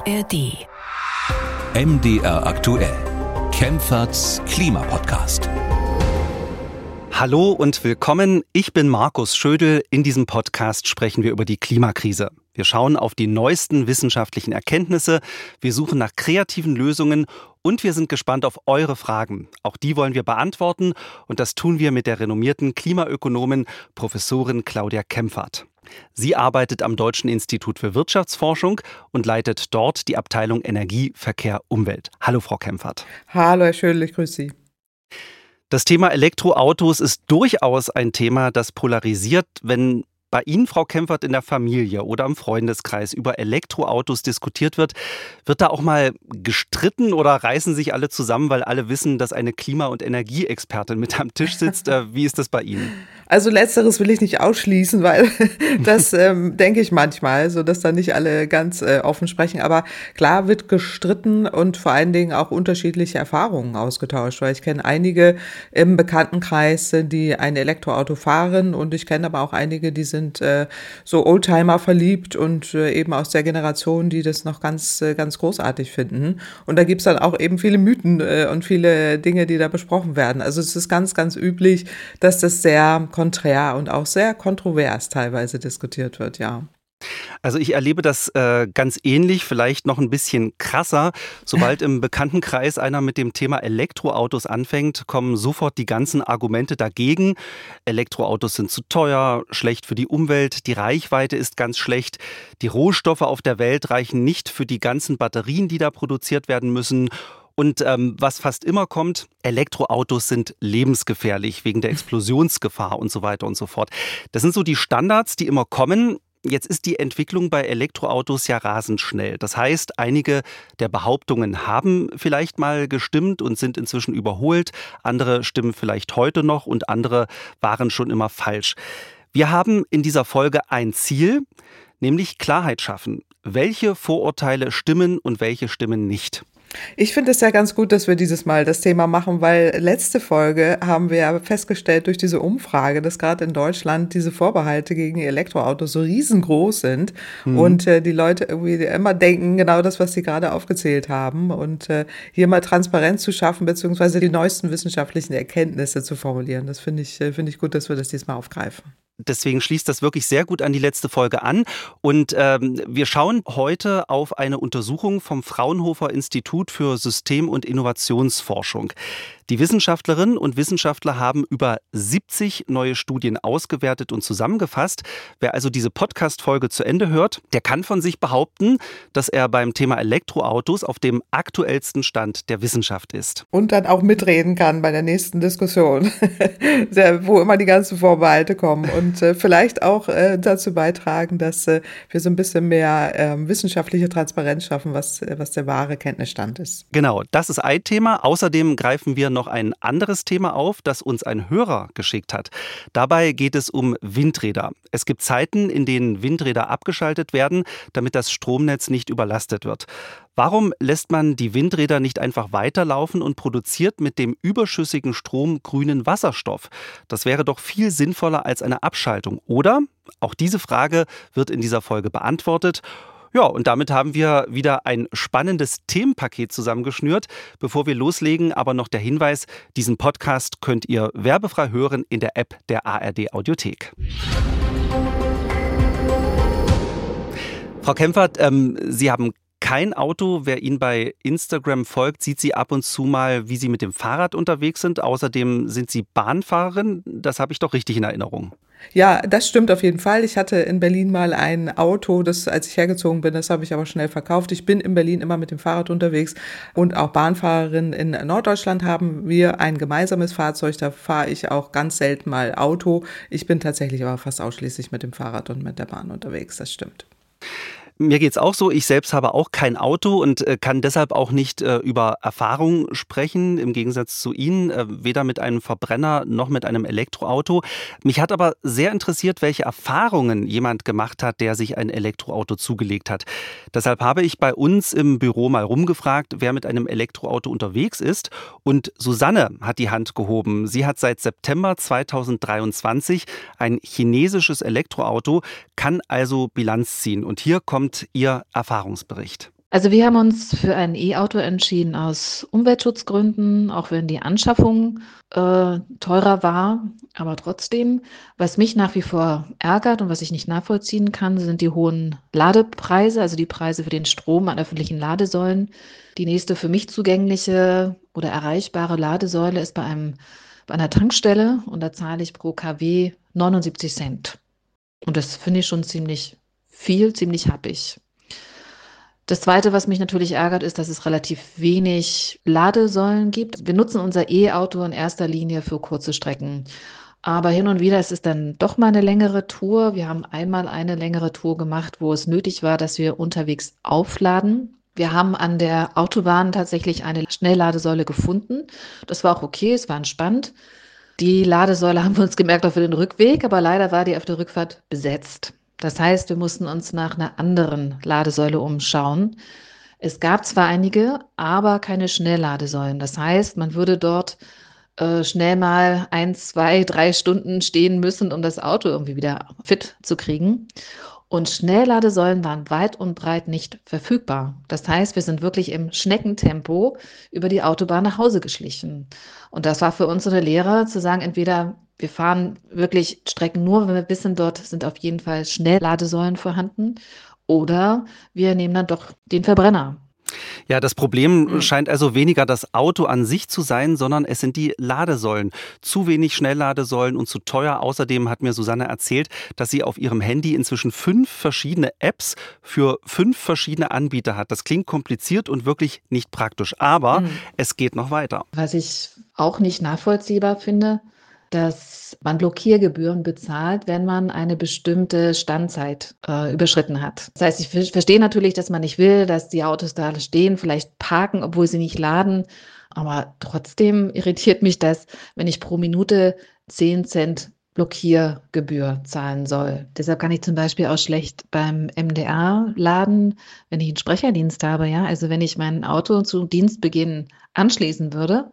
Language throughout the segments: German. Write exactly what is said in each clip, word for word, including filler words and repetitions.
R D. M D R aktuell. Kempferts Klimapodcast. Hallo und willkommen. Ich bin Markus Schödel. In diesem Podcast sprechen wir über die Klimakrise. Wir schauen auf die neuesten wissenschaftlichen Erkenntnisse, wir suchen nach kreativen Lösungen und wir sind gespannt auf eure Fragen. Auch die wollen wir beantworten und das tun wir mit der renommierten Klimaökonomin Professorin Claudia Kempfert. Sie arbeitet am Deutschen Institut für Wirtschaftsforschung und leitet dort die Abteilung Energie, Verkehr, Umwelt. Hallo Frau Kempfert. Hallo Herr Schödel, ich grüße Sie. Das Thema Elektroautos ist durchaus ein Thema, das polarisiert. Wenn bei Ihnen, Frau Kempfert, in der Familie oder im Freundeskreis über Elektroautos diskutiert wird, wird da auch mal gestritten oder reißen sich alle zusammen, weil alle wissen, dass eine Klima- und Energieexpertin mit am Tisch sitzt? Wie ist das bei Ihnen? Also letzteres will ich nicht ausschließen, weil das ähm, denke ich manchmal, so dass da nicht alle ganz äh, offen sprechen. Aber klar wird gestritten und vor allen Dingen auch unterschiedliche Erfahrungen ausgetauscht, weil ich kenne einige im Bekanntenkreis, die ein Elektroauto fahren und ich kenne aber auch einige, die sind äh, so Oldtimer verliebt und äh, eben aus der Generation, die das noch ganz, äh, ganz großartig finden. Und da gibt's dann auch eben viele Mythen äh, und viele Dinge, die da besprochen werden. Also es ist ganz, ganz üblich, dass das sehr konträr und auch sehr kontrovers teilweise diskutiert wird, ja. Also ich erlebe das äh, ganz ähnlich, vielleicht noch ein bisschen krasser. Sobald im Bekanntenkreis einer mit dem Thema Elektroautos anfängt, kommen sofort die ganzen Argumente dagegen. Elektroautos sind zu teuer, schlecht für die Umwelt, die Reichweite ist ganz schlecht, die Rohstoffe auf der Welt reichen nicht für die ganzen Batterien, die da produziert werden müssen. Und ähm, was fast immer kommt, Elektroautos sind lebensgefährlich wegen der Explosionsgefahr und so weiter und so fort. Das sind so die Standards, die immer kommen. Jetzt ist die Entwicklung bei Elektroautos ja rasend schnell. Das heißt, einige der Behauptungen haben vielleicht mal gestimmt und sind inzwischen überholt. Andere stimmen vielleicht heute noch und andere waren schon immer falsch. Wir haben in dieser Folge ein Ziel, nämlich Klarheit schaffen. Welche Vorurteile stimmen und welche stimmen nicht? Ich finde es ja ganz gut, dass wir dieses Mal das Thema machen, weil letzte Folge haben wir ja festgestellt durch diese Umfrage, dass gerade in Deutschland diese Vorbehalte gegen Elektroautos so riesengroß sind mhm. und äh, die Leute irgendwie immer denken, genau das, was Sie gerade aufgezählt haben und äh, hier mal Transparenz zu schaffen, beziehungsweise die neuesten wissenschaftlichen Erkenntnisse zu formulieren. Das finde ich, äh, finde ich gut, dass wir das diesmal aufgreifen. Deswegen schließt das wirklich sehr gut an die letzte Folge an. Und ähm, wir schauen heute auf eine Untersuchung vom Fraunhofer Institut für System- und Innovationsforschung. Die Wissenschaftlerinnen und Wissenschaftler haben über siebzig neue Studien ausgewertet und zusammengefasst. Wer also diese Podcast-Folge zu Ende hört, der kann von sich behaupten, dass er beim Thema Elektroautos auf dem aktuellsten Stand der Wissenschaft ist. Und dann auch mitreden kann bei der nächsten Diskussion, wo immer die ganzen Vorbehalte kommen. Und äh, vielleicht auch äh, dazu beitragen, dass äh, wir so ein bisschen mehr äh, wissenschaftliche Transparenz schaffen, was, was der wahre Kenntnisstand ist. Genau, das ist ein Thema. Außerdem greifen wir noch ein anderes Thema auf, das uns ein Hörer geschickt hat. Dabei geht es um Windräder. Es gibt Zeiten, in denen Windräder abgeschaltet werden, damit das Stromnetz nicht überlastet wird. Warum lässt man die Windräder nicht einfach weiterlaufen und produziert mit dem überschüssigen Strom grünen Wasserstoff? Das wäre doch viel sinnvoller als eine Abschaltung, oder? Auch diese Frage wird in dieser Folge beantwortet. Ja, und damit haben wir wieder ein spannendes Themenpaket zusammengeschnürt. Bevor wir loslegen, aber noch der Hinweis, diesen Podcast könnt ihr werbefrei hören in der App der A R D Audiothek. Frau Kempfert, ähm, Sie haben kein Auto. Wer Ihnen bei Instagram folgt, sieht Sie ab und zu mal, wie Sie mit dem Fahrrad unterwegs sind. Außerdem sind Sie Bahnfahrerin. Das habe ich doch richtig in Erinnerung. Ja, das stimmt auf jeden Fall. Ich hatte in Berlin mal ein Auto, das, als ich hergezogen bin, das habe ich aber schnell verkauft. Ich bin in Berlin immer mit dem Fahrrad unterwegs und auch Bahnfahrerin. In Norddeutschland haben wir ein gemeinsames Fahrzeug, da fahre ich auch ganz selten mal Auto. Ich bin tatsächlich aber fast ausschließlich mit dem Fahrrad und mit der Bahn unterwegs, das stimmt. Mir geht's auch so. Ich selbst habe auch kein Auto und äh, kann deshalb auch nicht äh, über Erfahrung sprechen, im Gegensatz zu Ihnen, äh, weder mit einem Verbrenner noch mit einem Elektroauto. Mich hat aber sehr interessiert, welche Erfahrungen jemand gemacht hat, der sich ein Elektroauto zugelegt hat. Deshalb habe ich bei uns im Büro mal rumgefragt, wer mit einem Elektroauto unterwegs ist. Und Susanne hat die Hand gehoben. Sie hat seit September zweitausenddreiundzwanzig ein chinesisches Elektroauto, kann also Bilanz ziehen. Und hier kommt Ihr Erfahrungsbericht. Also wir haben uns für ein E-Auto entschieden aus Umweltschutzgründen, auch wenn die Anschaffung äh, teurer war. Aber trotzdem, was mich nach wie vor ärgert und was ich nicht nachvollziehen kann, sind die hohen Ladepreise, also die Preise für den Strom an öffentlichen Ladesäulen. Die nächste für mich zugängliche oder erreichbare Ladesäule ist bei einem, bei einer Tankstelle und da zahle ich pro Kilowatt neunundsiebzig Cent. Und das finde ich schon ziemlich viel, ziemlich happig. Das Zweite, was mich natürlich ärgert, ist, dass es relativ wenig Ladesäulen gibt. Wir nutzen unser E-Auto in erster Linie für kurze Strecken. Aber hin und wieder ist es dann doch mal eine längere Tour. Wir haben einmal eine längere Tour gemacht, wo es nötig war, dass wir unterwegs aufladen. Wir haben an der Autobahn tatsächlich eine Schnellladesäule gefunden. Das war auch okay, es war entspannt. Die Ladesäule haben wir uns gemerkt auch für den Rückweg, aber leider war die auf der Rückfahrt besetzt. Das heißt, wir mussten uns nach einer anderen Ladesäule umschauen. Es gab zwar einige, aber keine Schnellladesäulen. Das heißt, man würde dort äh, schnell mal ein, zwei, drei Stunden stehen müssen, um das Auto irgendwie wieder fit zu kriegen. Und Schnellladesäulen waren weit und breit nicht verfügbar. Das heißt, wir sind wirklich im Schneckentempo über die Autobahn nach Hause geschlichen. Und das war für uns so eine Lehre, zu sagen, entweder wir fahren wirklich Strecken nur, wenn wir wissen, dort sind auf jeden Fall Schnellladesäulen vorhanden, oder wir nehmen dann doch den Verbrenner. Ja, das Problem scheint also weniger das Auto an sich zu sein, sondern es sind die Ladesäulen. Zu wenig Schnellladesäulen und zu teuer. Außerdem hat mir Susanne erzählt, dass sie auf ihrem Handy inzwischen fünf verschiedene Apps für fünf verschiedene Anbieter hat. Das klingt kompliziert und wirklich nicht praktisch, aber mhm. es geht noch weiter. Was ich auch nicht nachvollziehbar finde, dass man Blockiergebühren bezahlt, wenn man eine bestimmte Standzeit äh, überschritten hat. Das heißt, ich verstehe natürlich, dass man nicht will, dass die Autos da stehen, vielleicht parken, obwohl sie nicht laden. Aber trotzdem irritiert mich das, wenn ich pro Minute zehn Cent Blockiergebühr zahlen soll. Deshalb kann ich zum Beispiel auch schlecht beim M D R laden, wenn ich einen Sprecherdienst habe. Ja, also wenn ich mein Auto zu Dienstbeginn anschließen würde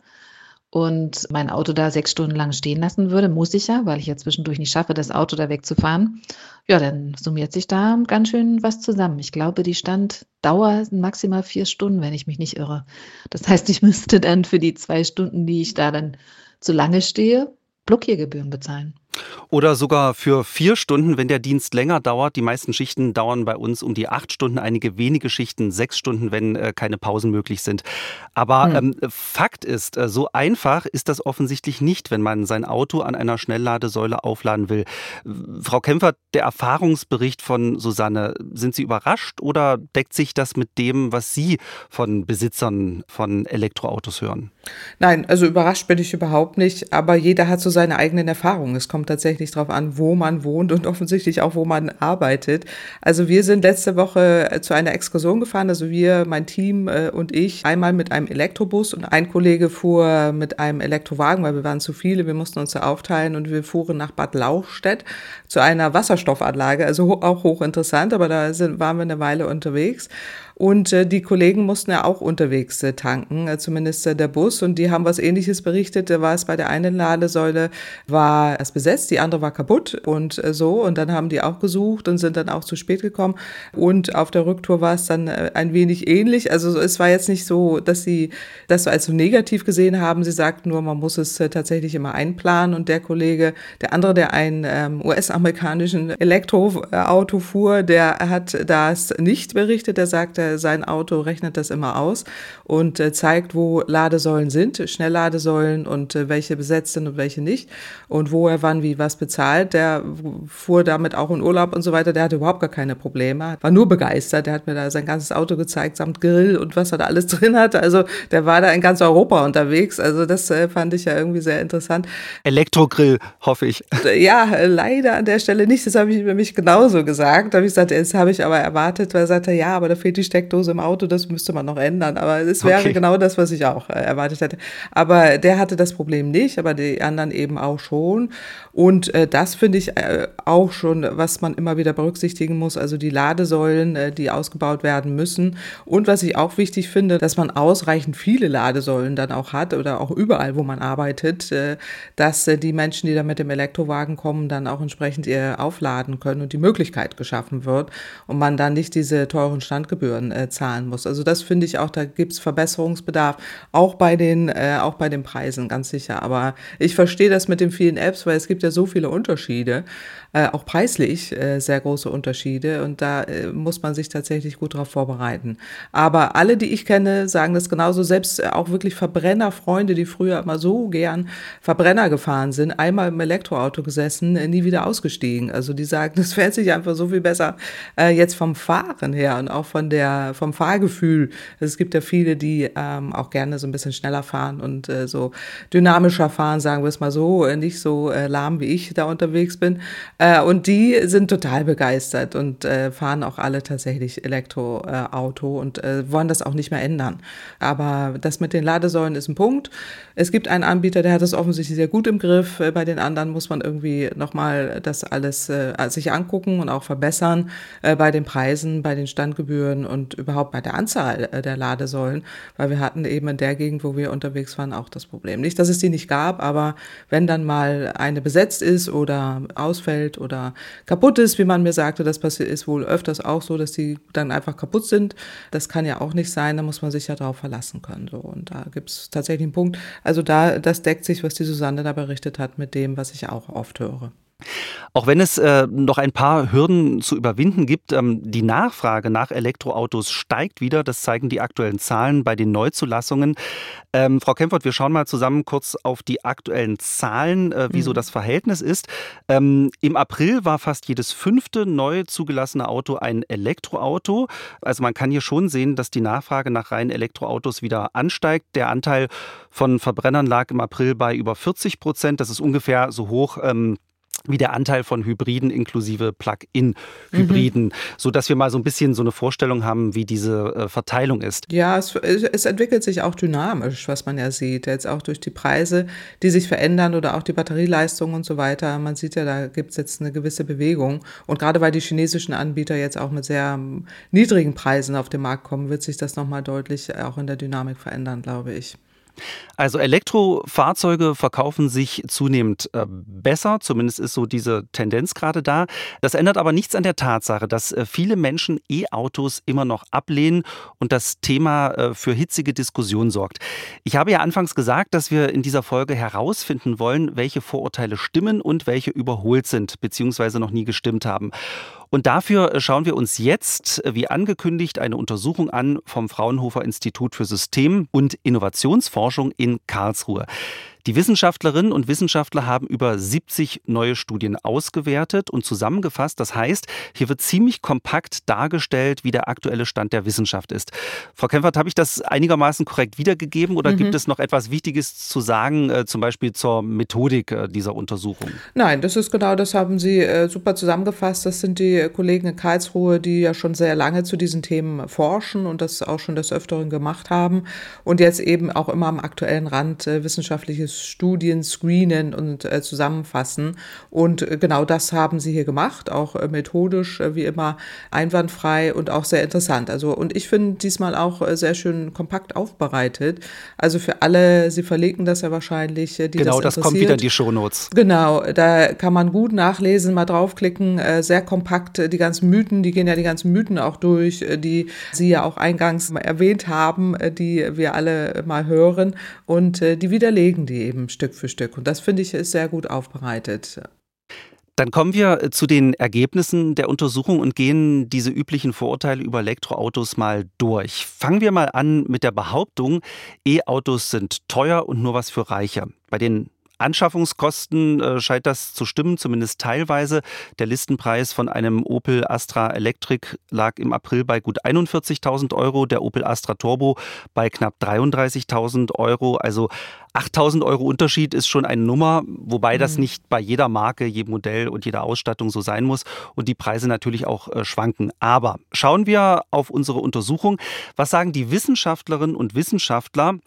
und mein Auto da sechs Stunden lang stehen lassen würde, muss ich ja, weil ich ja zwischendurch nicht schaffe, das Auto da wegzufahren, ja, dann summiert sich da ganz schön was zusammen. Ich glaube, die Standdauer sind maximal vier Stunden, wenn ich mich nicht irre. Das heißt, ich müsste dann für die zwei Stunden, die ich da dann zu lange stehe, Blockiergebühren bezahlen. Oder sogar für vier Stunden, wenn der Dienst länger dauert. Die meisten Schichten dauern bei uns um die acht Stunden, einige wenige Schichten sechs Stunden, wenn äh, keine Pausen möglich sind. Aber hm. ähm, Fakt ist, äh, so einfach ist das offensichtlich nicht, wenn man sein Auto an einer Schnellladesäule aufladen will. Frau Kempfert, der Erfahrungsbericht von Susanne, sind Sie überrascht oder deckt sich das mit dem, was Sie von Besitzern von Elektroautos hören? Nein, also überrascht bin ich überhaupt nicht, aber jeder hat so seine eigenen Erfahrungen. Es kommt tatsächlich darauf an, wo man wohnt und offensichtlich auch, wo man arbeitet. Also wir sind letzte Woche zu einer Exkursion gefahren, also wir, mein Team und ich, einmal mit einem Elektrobus und ein Kollege fuhr mit einem Elektrowagen, weil wir waren zu viele, wir mussten uns da aufteilen und wir fuhren nach Bad Lauchstädt zu einer Wasserstoffanlage, also auch hochinteressant, aber da sind, waren wir eine Weile unterwegs. Und äh, die Kollegen mussten ja auch unterwegs äh, tanken, äh, zumindest äh, der Bus. Und die haben was Ähnliches berichtet. Da war es bei der einen Ladesäule, war es besetzt, die andere war kaputt und äh, so. Und dann haben die auch gesucht und sind dann auch zu spät gekommen. Und auf der Rücktour war es dann äh, ein wenig ähnlich. Also es war jetzt nicht so, dass sie das so als so negativ gesehen haben. Sie sagten nur, man muss es äh, tatsächlich immer einplanen. Und der Kollege, der andere, der einen ähm, U S-amerikanischen Elektroauto fuhr, der hat das nicht berichtet. Der sagte, sein Auto rechnet das immer aus und äh, zeigt, wo Ladesäulen sind, Schnellladesäulen und äh, welche besetzt sind und welche nicht und wo er wann wie was bezahlt. Der fuhr damit auch in Urlaub und so weiter, der hatte überhaupt gar keine Probleme, war nur begeistert, der hat mir da sein ganzes Auto gezeigt, samt Grill und was er da alles drin hatte, also der war da in ganz Europa unterwegs, also das äh, fand ich ja irgendwie sehr interessant. Elektrogrill, hoffe ich. Ja, leider an der Stelle nicht, das habe ich über mich genauso gesagt, da habe ich gesagt, das habe ich aber erwartet, weil er sagte, ja, aber da fehlt die Steckdose im Auto, das müsste man noch ändern, aber es wäre okay. Genau das, was ich auch äh, erwartet hätte. Aber der hatte das Problem nicht, aber die anderen eben auch schon. Und äh, das finde ich äh, auch schon, was man immer wieder berücksichtigen muss, also die Ladesäulen, äh, die ausgebaut werden müssen. Und was ich auch wichtig finde, dass man ausreichend viele Ladesäulen dann auch hat oder auch überall, wo man arbeitet, äh, dass äh, die Menschen, die da mit dem Elektrowagen kommen, dann auch entsprechend ihr aufladen können und die Möglichkeit geschaffen wird und man dann nicht diese teuren Standgebühren Ladesteuern äh, zahlen muss. Also das finde ich auch, da gibt es Verbesserungsbedarf, auch bei den, äh, auch bei den Preisen, ganz sicher. Aber ich verstehe das mit den vielen Apps, weil es gibt ja so viele Unterschiede, äh, auch preislich äh, sehr große Unterschiede und da äh, muss man sich tatsächlich gut darauf vorbereiten. Aber alle, die ich kenne, sagen das genauso, selbst äh, auch wirklich Verbrennerfreunde, die früher immer so gern Verbrenner gefahren sind, einmal im Elektroauto gesessen, äh, nie wieder ausgestiegen. Also die sagen, das fährt sich einfach so viel besser äh, jetzt vom Fahren her und auch von der, vom Fahrgefühl. Es gibt ja viele, die ähm, auch gerne so ein bisschen schneller fahren und äh, so dynamischer fahren, sagen wir es mal so, äh, nicht so äh, lahm wie ich da unterwegs bin. Äh, und die sind total begeistert und äh, fahren auch alle tatsächlich Elektroauto äh, und äh, wollen das auch nicht mehr ändern. Aber das mit den Ladesäulen ist ein Punkt. Es gibt einen Anbieter, der hat das offensichtlich sehr gut im Griff. Äh, bei den anderen muss man irgendwie nochmal das alles äh, sich angucken und auch verbessern äh, bei den Preisen, bei den Standgebühren und überhaupt bei der Anzahl äh, der Ladesäulen, weil wir hatten eben in der Gegend, wo wir unterwegs waren, auch das Problem. Nicht, dass es die nicht gab, aber wenn dann mal eine besetzt ist oder ausfällt oder kaputt ist, wie man mir sagte, das passiert ist wohl öfters auch so, dass die dann einfach kaputt sind. Das kann ja auch nicht sein, da muss man sich ja darauf verlassen können. So. Und da gibt es tatsächlich einen Punkt. Also da, das deckt sich, was die Susanne da berichtet hat, mit dem, was ich auch oft höre. Auch wenn es äh, noch ein paar Hürden zu überwinden gibt, ähm, die Nachfrage nach Elektroautos steigt wieder. Das zeigen die aktuellen Zahlen bei den Neuzulassungen. Ähm, Frau Kempfert, wir schauen mal zusammen kurz auf die aktuellen Zahlen, äh, wie mhm. so das Verhältnis ist. Ähm, Im April war fast jedes fünfte neu zugelassene Auto ein Elektroauto. Also man kann hier schon sehen, dass die Nachfrage nach reinen Elektroautos wieder ansteigt. Der Anteil von Verbrennern lag im April bei über vierzig Prozent. Das ist ungefähr so hoch ähm, wie der Anteil von Hybriden inklusive Plug-in-Hybriden, mhm. sodass wir mal so ein bisschen so eine Vorstellung haben, wie diese äh, Verteilung ist. Ja, es, es entwickelt sich auch dynamisch, was man ja sieht, jetzt auch durch die Preise, die sich verändern oder auch die Batterieleistung und so weiter. Man sieht ja, da gibt es jetzt eine gewisse Bewegung und gerade weil die chinesischen Anbieter jetzt auch mit sehr niedrigen Preisen auf den Markt kommen, wird sich das nochmal deutlich auch in der Dynamik verändern, glaube ich. Also Elektrofahrzeuge verkaufen sich zunehmend äh, besser, zumindest ist so diese Tendenz gerade da. Das ändert aber nichts an der Tatsache, dass äh, viele Menschen E-Autos immer noch ablehnen und das Thema äh, für hitzige Diskussionen sorgt. Ich habe ja anfangs gesagt, dass wir in dieser Folge herausfinden wollen, welche Vorurteile stimmen und welche überholt sind bzw. noch nie gestimmt haben. Und dafür schauen wir uns jetzt, wie angekündigt, eine Untersuchung an vom Fraunhofer Institut für System- und Innovationsforschung in Karlsruhe. Die Wissenschaftlerinnen und Wissenschaftler haben über siebzig neue Studien ausgewertet und zusammengefasst. Das heißt, hier wird ziemlich kompakt dargestellt, wie der aktuelle Stand der Wissenschaft ist. Frau Kempfert, habe ich das einigermaßen korrekt wiedergegeben oder mhm. gibt es noch etwas Wichtiges zu sagen, äh, zum Beispiel zur Methodik äh, dieser Untersuchung? Nein, das ist genau, das haben Sie äh, super zusammengefasst. Das sind die Kollegen in Karlsruhe, die ja schon sehr lange zu diesen Themen forschen und das auch schon des Öfteren gemacht haben und jetzt eben auch immer am aktuellen Rand äh, wissenschaftliches Studien screenen und äh, zusammenfassen. Und äh, genau das haben sie hier gemacht, auch äh, methodisch, äh, wie immer, einwandfrei und auch sehr interessant. Also, und ich finde diesmal auch äh, sehr schön kompakt aufbereitet. Also für alle, Sie verlinken das ja wahrscheinlich, äh, die genau, das interessiert. Genau, das kommt wieder in die Shownotes. Genau, da kann man gut nachlesen, mal draufklicken, äh, sehr kompakt, äh, die ganzen Mythen, die gehen ja die ganzen Mythen auch durch, äh, die Sie ja auch eingangs mal erwähnt haben, äh, die wir alle mal hören und äh, die widerlegen die eben Stück für Stück. Und das finde ich ist sehr gut aufbereitet. Dann kommen wir zu den Ergebnissen der Untersuchung und gehen diese üblichen Vorurteile über Elektroautos mal durch. Fangen wir mal an mit der Behauptung, E-Autos sind teuer und nur was für Reiche. Bei den Anschaffungskosten äh, scheint das zu stimmen, zumindest teilweise. Der Listenpreis von einem Opel Astra Electric lag im April bei gut einundvierzigtausend Euro, der Opel Astra Turbo bei knapp dreiunddreißigtausend Euro. Also achttausend Euro Unterschied ist schon eine Nummer, wobei das nicht bei jeder Marke, jedem Modell und jeder Ausstattung so sein muss und die Preise natürlich auch äh, schwanken. Aber schauen wir auf unsere Untersuchung. Was sagen die Wissenschaftlerinnen und Wissenschaftler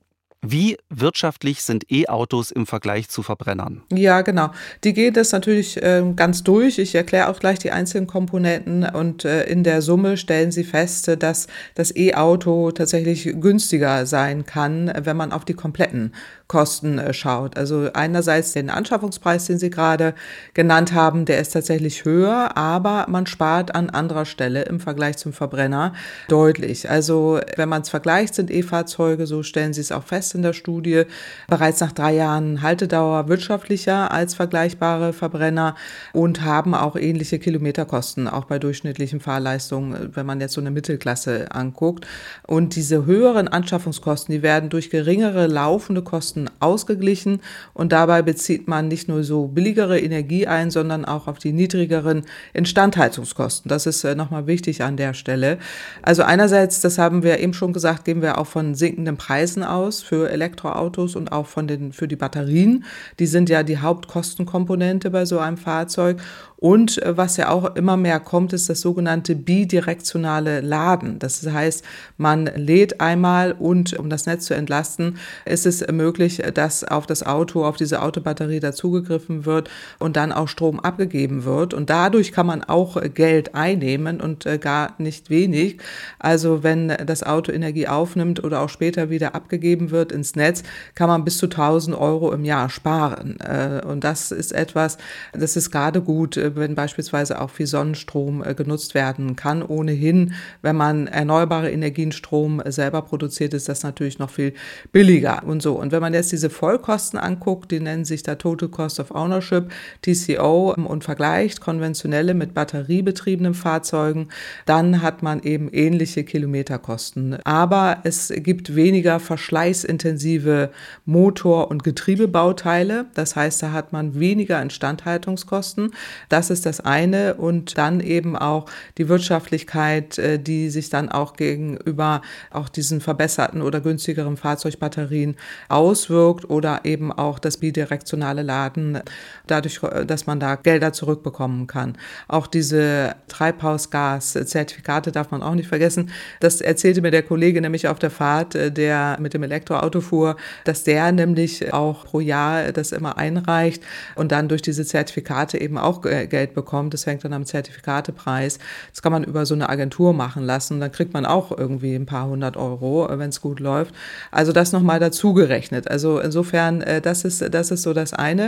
Wie wirtschaftlich sind E-Autos im Vergleich zu Verbrennern? Ja, genau. Die gehen das natürlich äh, ganz durch. Ich erkläre auch gleich die einzelnen Komponenten und äh, in der Summe stellen Sie fest, äh, dass das E-Auto tatsächlich günstiger sein kann, äh, wenn man auf die kompletten Kosten äh, schaut. Also einerseits den Anschaffungspreis, den Sie gerade genannt haben, der ist tatsächlich höher, aber man spart an anderer Stelle im Vergleich zum Verbrenner deutlich. Also wenn man es vergleicht, sind E-Fahrzeuge, so stellen Sie es auch fest in der Studie, bereits nach drei Jahren Haltedauer wirtschaftlicher als vergleichbare Verbrenner und haben auch ähnliche Kilometerkosten, auch bei durchschnittlichen Fahrleistungen, wenn man jetzt so eine Mittelklasse anguckt. Und diese höheren Anschaffungskosten, die werden durch geringere laufende Kosten ausgeglichen und dabei bezieht man nicht nur so billigere Energie ein, sondern auch auf die niedrigeren Instandhaltungskosten. Das ist äh, nochmal wichtig an der Stelle. Also einerseits, das haben wir eben schon gesagt, gehen wir auch von sinkenden Preisen aus für Elektroautos und auch von den, für die Batterien. Die sind ja die Hauptkostenkomponente bei so einem Fahrzeug. Und was ja auch immer mehr kommt, ist das sogenannte bidirektionale Laden. Das heißt, man lädt einmal und um das Netz zu entlasten, ist es möglich, dass auf das Auto, auf diese Autobatterie dazugegriffen wird und dann auch Strom abgegeben wird. Und dadurch kann man auch Geld einnehmen und gar nicht wenig. Also wenn das Auto Energie aufnimmt oder auch später wieder abgegeben wird ins Netz, kann man bis zu tausend Euro im Jahr sparen. Und das ist etwas, das ist gerade gut, wenn beispielsweise auch viel Sonnenstrom äh, genutzt werden kann. Ohnehin, wenn man erneuerbare Energien, Strom äh, selber produziert, ist das natürlich noch viel billiger und so. Und wenn man jetzt diese Vollkosten anguckt, die nennen sich da Total Cost of Ownership, T C O, ähm, und vergleicht konventionelle mit batteriebetriebenen Fahrzeugen, dann hat man eben ähnliche Kilometerkosten. Aber es gibt weniger verschleißintensive Motor- und Getriebebauteile. Das heißt, da hat man weniger Instandhaltungskosten. Das ist das eine und dann eben auch die Wirtschaftlichkeit, die sich dann auch gegenüber auch diesen verbesserten oder günstigeren Fahrzeugbatterien auswirkt oder eben auch das bidirektionale Laden, dadurch, dass man da Gelder zurückbekommen kann. Auch diese Treibhausgaszertifikate darf man auch nicht vergessen. Das erzählte mir der Kollege nämlich auf der Fahrt, der mit dem Elektroauto fuhr, dass der nämlich auch pro Jahr das immer einreicht und dann durch diese Zertifikate eben auch Geld bekommt. Das hängt dann am Zertifikatepreis. Das kann man über so eine Agentur machen lassen. Dann kriegt man auch irgendwie ein paar hundert Euro, wenn es gut läuft. Also das nochmal dazu gerechnet. Also insofern, das ist, das ist so das eine,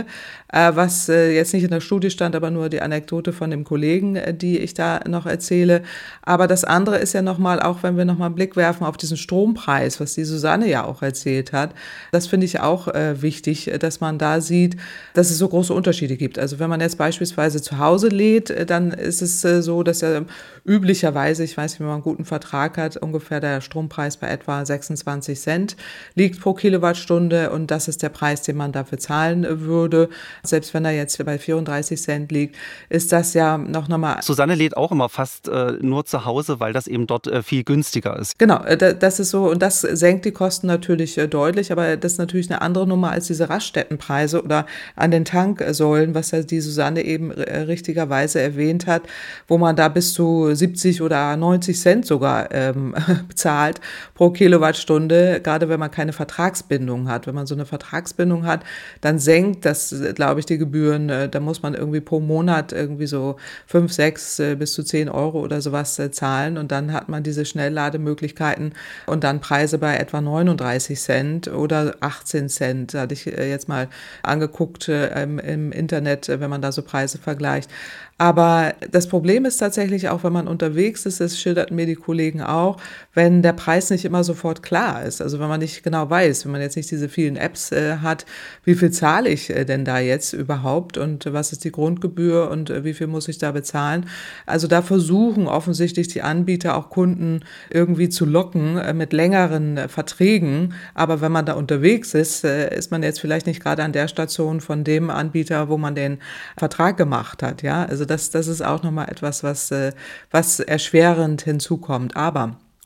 was jetzt nicht in der Studie stand, aber nur die Anekdote von dem Kollegen, die ich da noch erzähle. Aber das andere ist ja nochmal, auch wenn wir nochmal einen Blick werfen auf diesen Strompreis, was die Susanne ja auch erzählt hat. Das finde ich auch wichtig, dass man da sieht, dass es so große Unterschiede gibt. Also wenn man jetzt beispielsweise zu Hause lädt, dann ist es so, dass ja üblicherweise, ich weiß nicht, wenn man einen guten Vertrag hat, ungefähr der Strompreis bei etwa sechsundzwanzig Cent liegt pro Kilowattstunde und das ist der Preis, den man dafür zahlen würde. Selbst wenn er jetzt bei vierunddreißig Cent liegt, ist das ja noch nochmal... Susanne lädt auch immer fast äh, nur zu Hause, weil das eben dort äh, viel günstiger ist. Genau, das ist so und das senkt die Kosten natürlich äh, deutlich, aber das ist natürlich eine andere Nummer als diese Raststättenpreise oder an den Tanksäulen, was ja die Susanne eben äh, richtigerweise erwähnt hat, wo man da bis zu siebzig oder neunzig Cent sogar ähm, bezahlt pro Kilowattstunde, gerade wenn man keine Vertragsbindung hat. Wenn man so eine Vertragsbindung hat, dann senkt das, glaube ich, die Gebühren. Äh, da muss man irgendwie pro Monat irgendwie so fünf, sechs äh, bis zu zehn Euro oder sowas äh, zahlen und dann hat man diese Schnelllademöglichkeiten und dann Preise bei etwa neununddreißig Cent oder achtzehn Cent, hatte ich äh, jetzt mal angeguckt äh, im, im Internet, äh, wenn man da so Preise vergleicht. Aber das Problem ist tatsächlich auch, wenn man unterwegs ist, das schilderten mir die Kollegen auch, wenn der Preis nicht immer sofort klar ist. Also wenn man nicht genau weiß, wenn man jetzt nicht diese vielen Apps äh, hat, wie viel zahle ich äh, denn da jetzt überhaupt und was ist die Grundgebühr und äh, wie viel muss ich da bezahlen. Also da versuchen offensichtlich die Anbieter auch Kunden irgendwie zu locken äh, mit längeren äh, Verträgen. Aber wenn man da unterwegs ist, äh, ist man jetzt vielleicht nicht gerade an der Station von dem Anbieter, wo man den Vertrag gemacht hat. Ja, also das, das ist auch nochmal etwas, was, was erschwerend hinzukommt. Aber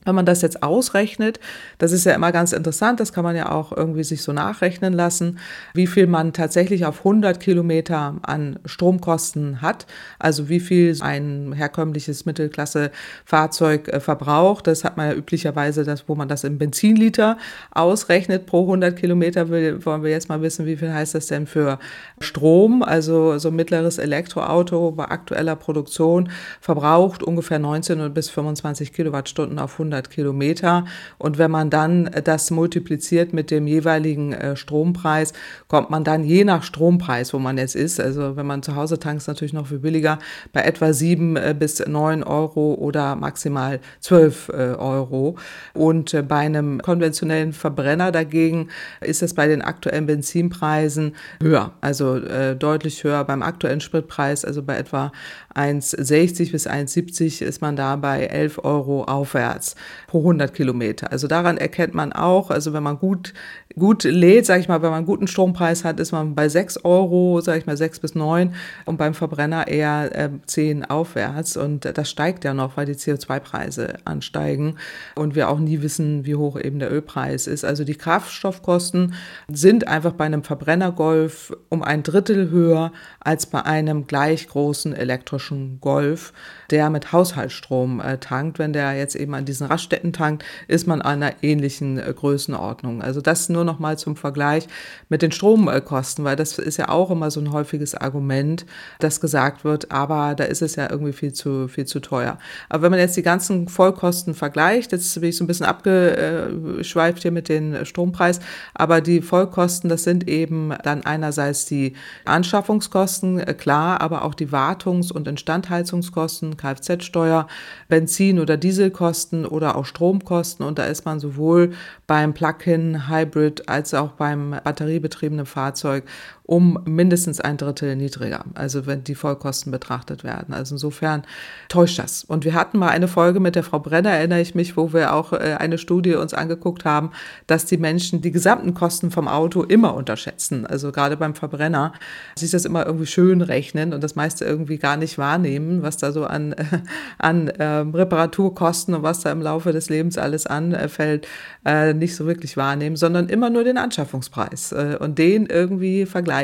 Wenn man das jetzt ausrechnet, das ist ja immer ganz interessant, das kann man ja auch irgendwie sich so nachrechnen lassen, wie viel man tatsächlich auf hundert Kilometer an Stromkosten hat, also wie viel ein herkömmliches Mittelklasse-Fahrzeug äh, verbraucht. Das hat man ja üblicherweise, das, wo man das in Benzinliter ausrechnet pro hundert Kilometer, will, wollen wir jetzt mal wissen, wie viel heißt das denn für Strom, also so ein mittleres Elektroauto bei aktueller Produktion verbraucht ungefähr neunzehn bis fünfundzwanzig Kilowattstunden auf hundert Kilometer. Und wenn man dann das multipliziert mit dem jeweiligen äh, Strompreis, kommt man dann je nach Strompreis, wo man jetzt ist, also wenn man zu Hause tankt, ist natürlich noch viel billiger, bei etwa sieben äh, bis neun Euro oder maximal zwölf äh, Euro. Und äh, bei einem konventionellen Verbrenner dagegen ist es bei den aktuellen Benzinpreisen höher, also äh, deutlich höher. Beim aktuellen Spritpreis, also bei etwa eins Komma sechzig bis eins Komma siebzig ist man da bei elf Euro aufwärts pro hundert Kilometer. Also daran erkennt man auch, also wenn man gut, gut lädt, sage ich mal, wenn man einen guten Strompreis hat, ist man bei sechs Euro, sage ich mal sechs bis neun und beim Verbrenner eher äh, zehn aufwärts. Und das steigt ja noch, weil die C O zwei Preise ansteigen und wir auch nie wissen, wie hoch eben der Ölpreis ist. Also die Kraftstoffkosten sind einfach bei einem Verbrenner-Golf um ein Drittel höher als bei einem gleich großen elektrischen Golf, der mit Haushaltsstrom äh, tankt. Wenn der jetzt eben an diesen Raststätten tankt, ist man an einer ähnlichen äh, Größenordnung. Also das nur noch mal zum Vergleich mit den Stromkosten, weil das ist ja auch immer so ein häufiges Argument, das gesagt wird, aber da ist es ja irgendwie viel zu, viel zu teuer. Aber wenn man jetzt die ganzen Vollkosten vergleicht, jetzt bin ich so ein bisschen abgeschweift hier mit dem Strompreis, aber die Vollkosten, das sind eben dann einerseits die Anschaffungskosten, äh, klar, aber auch die Wartungs- und Instandhaltungskosten, Kfz-Steuer, Benzin- oder Dieselkosten oder auch Stromkosten. Und da ist man sowohl beim Plug-in Hybrid als auch beim batteriebetriebenen Fahrzeug um mindestens ein Drittel niedriger, also wenn die Vollkosten betrachtet werden. Also insofern täuscht das. Und wir hatten mal eine Folge mit der Frau Brenner, erinnere ich mich, wo wir auch eine Studie uns angeguckt haben, dass die Menschen die gesamten Kosten vom Auto immer unterschätzen. Also gerade beim Verbrenner sich das immer irgendwie schön rechnen und das meiste irgendwie gar nicht wahrnehmen, was da so an, äh, an äh, Reparaturkosten und was da im Laufe des Lebens alles anfällt, äh, nicht so wirklich wahrnehmen, sondern immer nur den Anschaffungspreis äh, und den irgendwie vergleichen.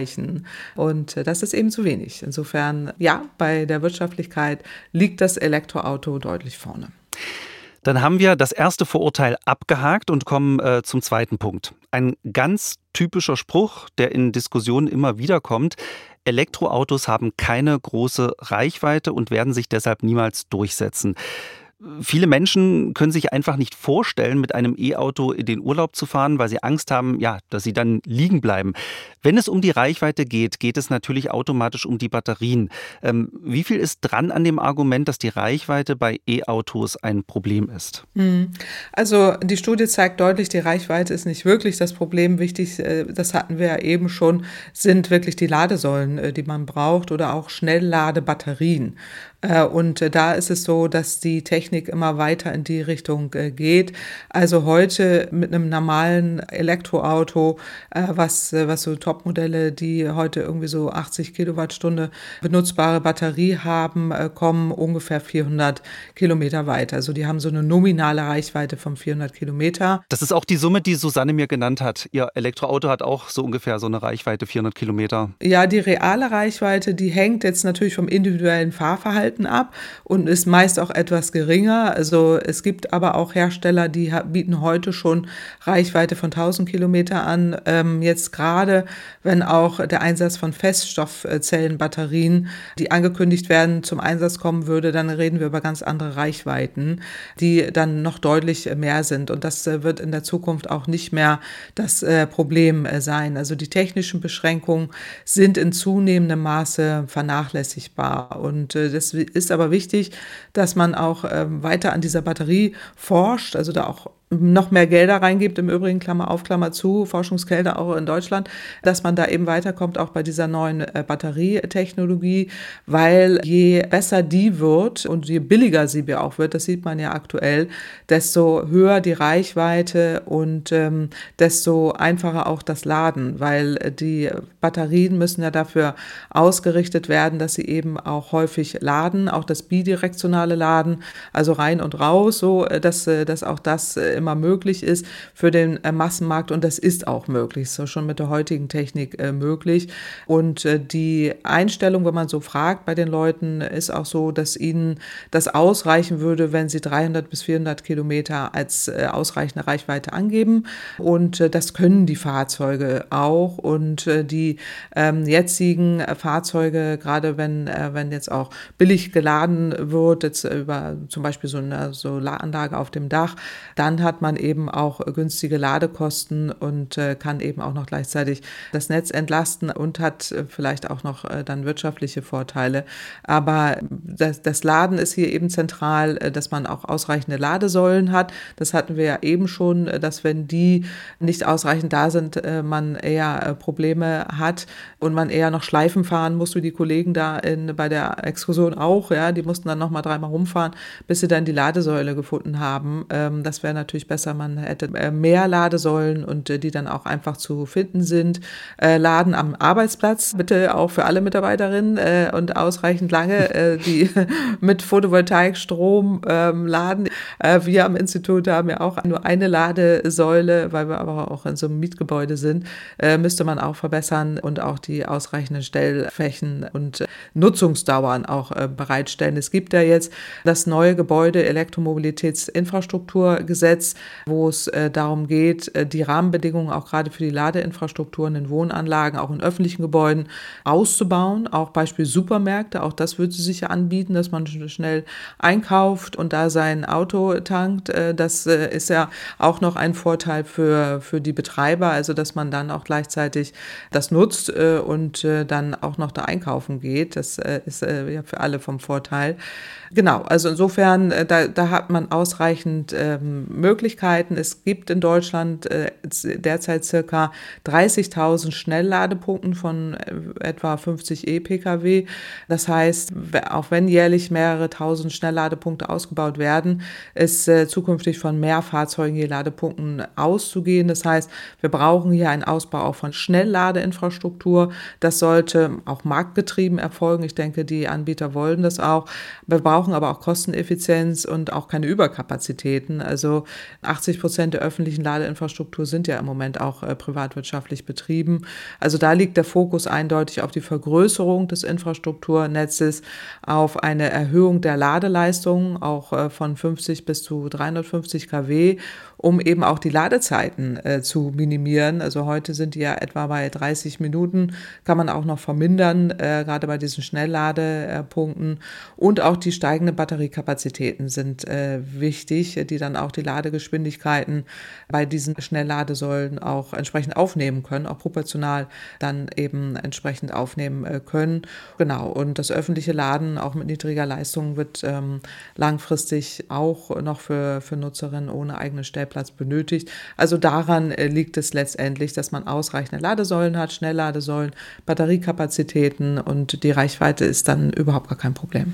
Und das ist eben zu wenig. Insofern, ja, bei der Wirtschaftlichkeit liegt das Elektroauto deutlich vorne. Dann haben wir das erste Vorurteil abgehakt und kommen äh, zum zweiten Punkt. Ein ganz typischer Spruch, der in Diskussionen immer wieder kommt: Elektroautos haben keine große Reichweite und werden sich deshalb niemals durchsetzen. Viele Menschen können sich einfach nicht vorstellen, mit einem E-Auto in den Urlaub zu fahren, weil sie Angst haben, ja, dass sie dann liegen bleiben. Wenn es um die Reichweite geht, geht es natürlich automatisch um die Batterien. Ähm, wie viel ist dran an dem Argument, dass die Reichweite bei E-Autos ein Problem ist? Also die Studie zeigt deutlich, die Reichweite ist nicht wirklich das Problem. Wichtig, das hatten wir ja eben schon, sind wirklich die Ladesäulen, die man braucht, oder auch Schnellladebatterien. Und da ist es so, dass die Technik immer weiter in die Richtung geht. Also heute mit einem normalen Elektroauto, was, was so Topmodelle, die heute irgendwie so achtzig Kilowattstunde benutzbare Batterie haben, kommen ungefähr vierhundert Kilometer weit. Also die haben so eine nominale Reichweite von vierhundert Kilometer. Das ist auch die Summe, die Susanne mir genannt hat. Ihr Elektroauto hat auch so ungefähr so eine Reichweite, vierhundert Kilometer. Ja, die reale Reichweite, die hängt jetzt natürlich vom individuellen Fahrverhalten ab und ist meist auch etwas geringer. Also es gibt aber auch Hersteller, die bieten heute schon Reichweite von tausend Kilometer an. Ähm, jetzt gerade, wenn auch der Einsatz von Feststoffzellenbatterien, die angekündigt werden, zum Einsatz kommen würde, dann reden wir über ganz andere Reichweiten, die dann noch deutlich mehr sind. Und das wird in der Zukunft auch nicht mehr das Problem sein. Also die technischen Beschränkungen sind in zunehmendem Maße vernachlässigbar. Und das ist aber wichtig, dass man auch ähm, weiter an dieser Batterie forscht, also da auch noch mehr Gelder reingibt, im Übrigen Klammer auf, Klammer zu, Forschungsgelder auch in Deutschland, dass man da eben weiterkommt, auch bei dieser neuen äh, Batterietechnologie, weil je besser die wird und je billiger sie auch wird, das sieht man ja aktuell, desto höher die Reichweite und ähm, desto einfacher auch das Laden, weil die Batterien müssen ja dafür ausgerichtet werden, dass sie eben auch häufig laden, auch das bidirektionale Laden, also rein und raus, so dass, dass auch das immer möglich ist für den Massenmarkt und das ist auch möglich, so schon mit der heutigen Technik äh, möglich. Und äh, die Einstellung, wenn man so fragt bei den Leuten, ist auch so, dass ihnen das ausreichen würde, wenn sie dreihundert bis vierhundert Kilometer als äh, ausreichende Reichweite angeben und äh, das können die Fahrzeuge auch und äh, die ähm, jetzigen äh, Fahrzeuge, gerade wenn, äh, wenn jetzt auch billig geladen wird, jetzt über zum Beispiel so eine Solaranlage auf dem Dach, dann hat man eben auch günstige Ladekosten und äh, kann eben auch noch gleichzeitig das Netz entlasten und hat äh, vielleicht auch noch äh, dann wirtschaftliche Vorteile. Aber das, das Laden ist hier eben zentral, äh, dass man auch ausreichende Ladesäulen hat. Das hatten wir ja eben schon, äh, dass wenn die nicht ausreichend da sind, äh, man eher äh, Probleme hat und man eher noch Schleifen fahren muss, wie die Kollegen da in, bei der Exkursion auch. Ja, die mussten dann noch mal dreimal rumfahren, bis sie dann die Ladesäule gefunden haben. Ähm, das wäre natürlich besser, man hätte mehr Ladesäulen und die dann auch einfach zu finden sind. Äh, Laden am Arbeitsplatz, bitte auch für alle Mitarbeiterinnen äh, und ausreichend lange, äh, die mit Photovoltaikstrom ähm, laden. Äh, wir am Institut haben ja auch nur eine Ladesäule, weil wir aber auch in so einem Mietgebäude sind, äh, müsste man auch verbessern und auch die ausreichenden Stellflächen und äh, Nutzungsdauern auch äh, bereitstellen. Es gibt ja jetzt das neue Gebäude Elektromobilitätsinfrastrukturgesetz, wo es äh, darum geht, äh, die Rahmenbedingungen auch gerade für die Ladeinfrastrukturen in Wohnanlagen, auch in öffentlichen Gebäuden auszubauen. Auch Beispiel Supermärkte, auch das würde sich ja anbieten, dass man schnell einkauft und da sein Auto tankt. Äh, das äh, ist ja auch noch ein Vorteil für, für die Betreiber, also dass man dann auch gleichzeitig das nutzt äh, und äh, dann auch noch da einkaufen geht. Das äh, ist äh, ja für alle vom Vorteil. Genau, also insofern, äh, da, da hat man ausreichend ähm, Möglichkeiten. Es gibt in Deutschland äh, derzeit circa dreißigtausend Schnellladepunkten von äh, etwa fünfzig E-Pkw. Das heißt, auch wenn jährlich mehrere tausend Schnellladepunkte ausgebaut werden, ist äh, zukünftig von mehr Fahrzeugen je Ladepunkten auszugehen. Das heißt, wir brauchen hier einen Ausbau auch von Schnellladeinfrastruktur. Das sollte auch marktgetrieben erfolgen. Ich denke, die Anbieter wollen das auch. Wir brauchen aber auch Kosteneffizienz und auch keine Überkapazitäten. Also achtzig Prozent der öffentlichen Ladeinfrastruktur sind ja im Moment auch äh, privatwirtschaftlich betrieben. Also da liegt der Fokus eindeutig auf die Vergrößerung des Infrastrukturnetzes, auf eine Erhöhung der Ladeleistung, auch äh, von fünfzig bis zu dreihundertfünfzig Kilowatt, um eben auch die Ladezeiten äh, zu minimieren. Also heute sind die ja etwa bei dreißig Minuten, kann man auch noch vermindern, äh, gerade bei diesen Schnellladepunkten. Und auch die steigenden Batteriekapazitäten sind äh, wichtig, die dann auch die Ladegeschwindigkeiten bei diesen Schnellladesäulen auch entsprechend aufnehmen können, auch proportional dann eben entsprechend aufnehmen äh, können. Genau, und das öffentliche Laden auch mit niedriger Leistung wird ähm, langfristig auch noch für, für Nutzerinnen ohne eigenen Stellplatz benötigt. Also daran äh, liegt es letztendlich, dass man ausreichende Ladesäulen hat, Schnellladesäulen, Batteriekapazitäten und die Reichweite ist dann überhaupt gar kein Problem.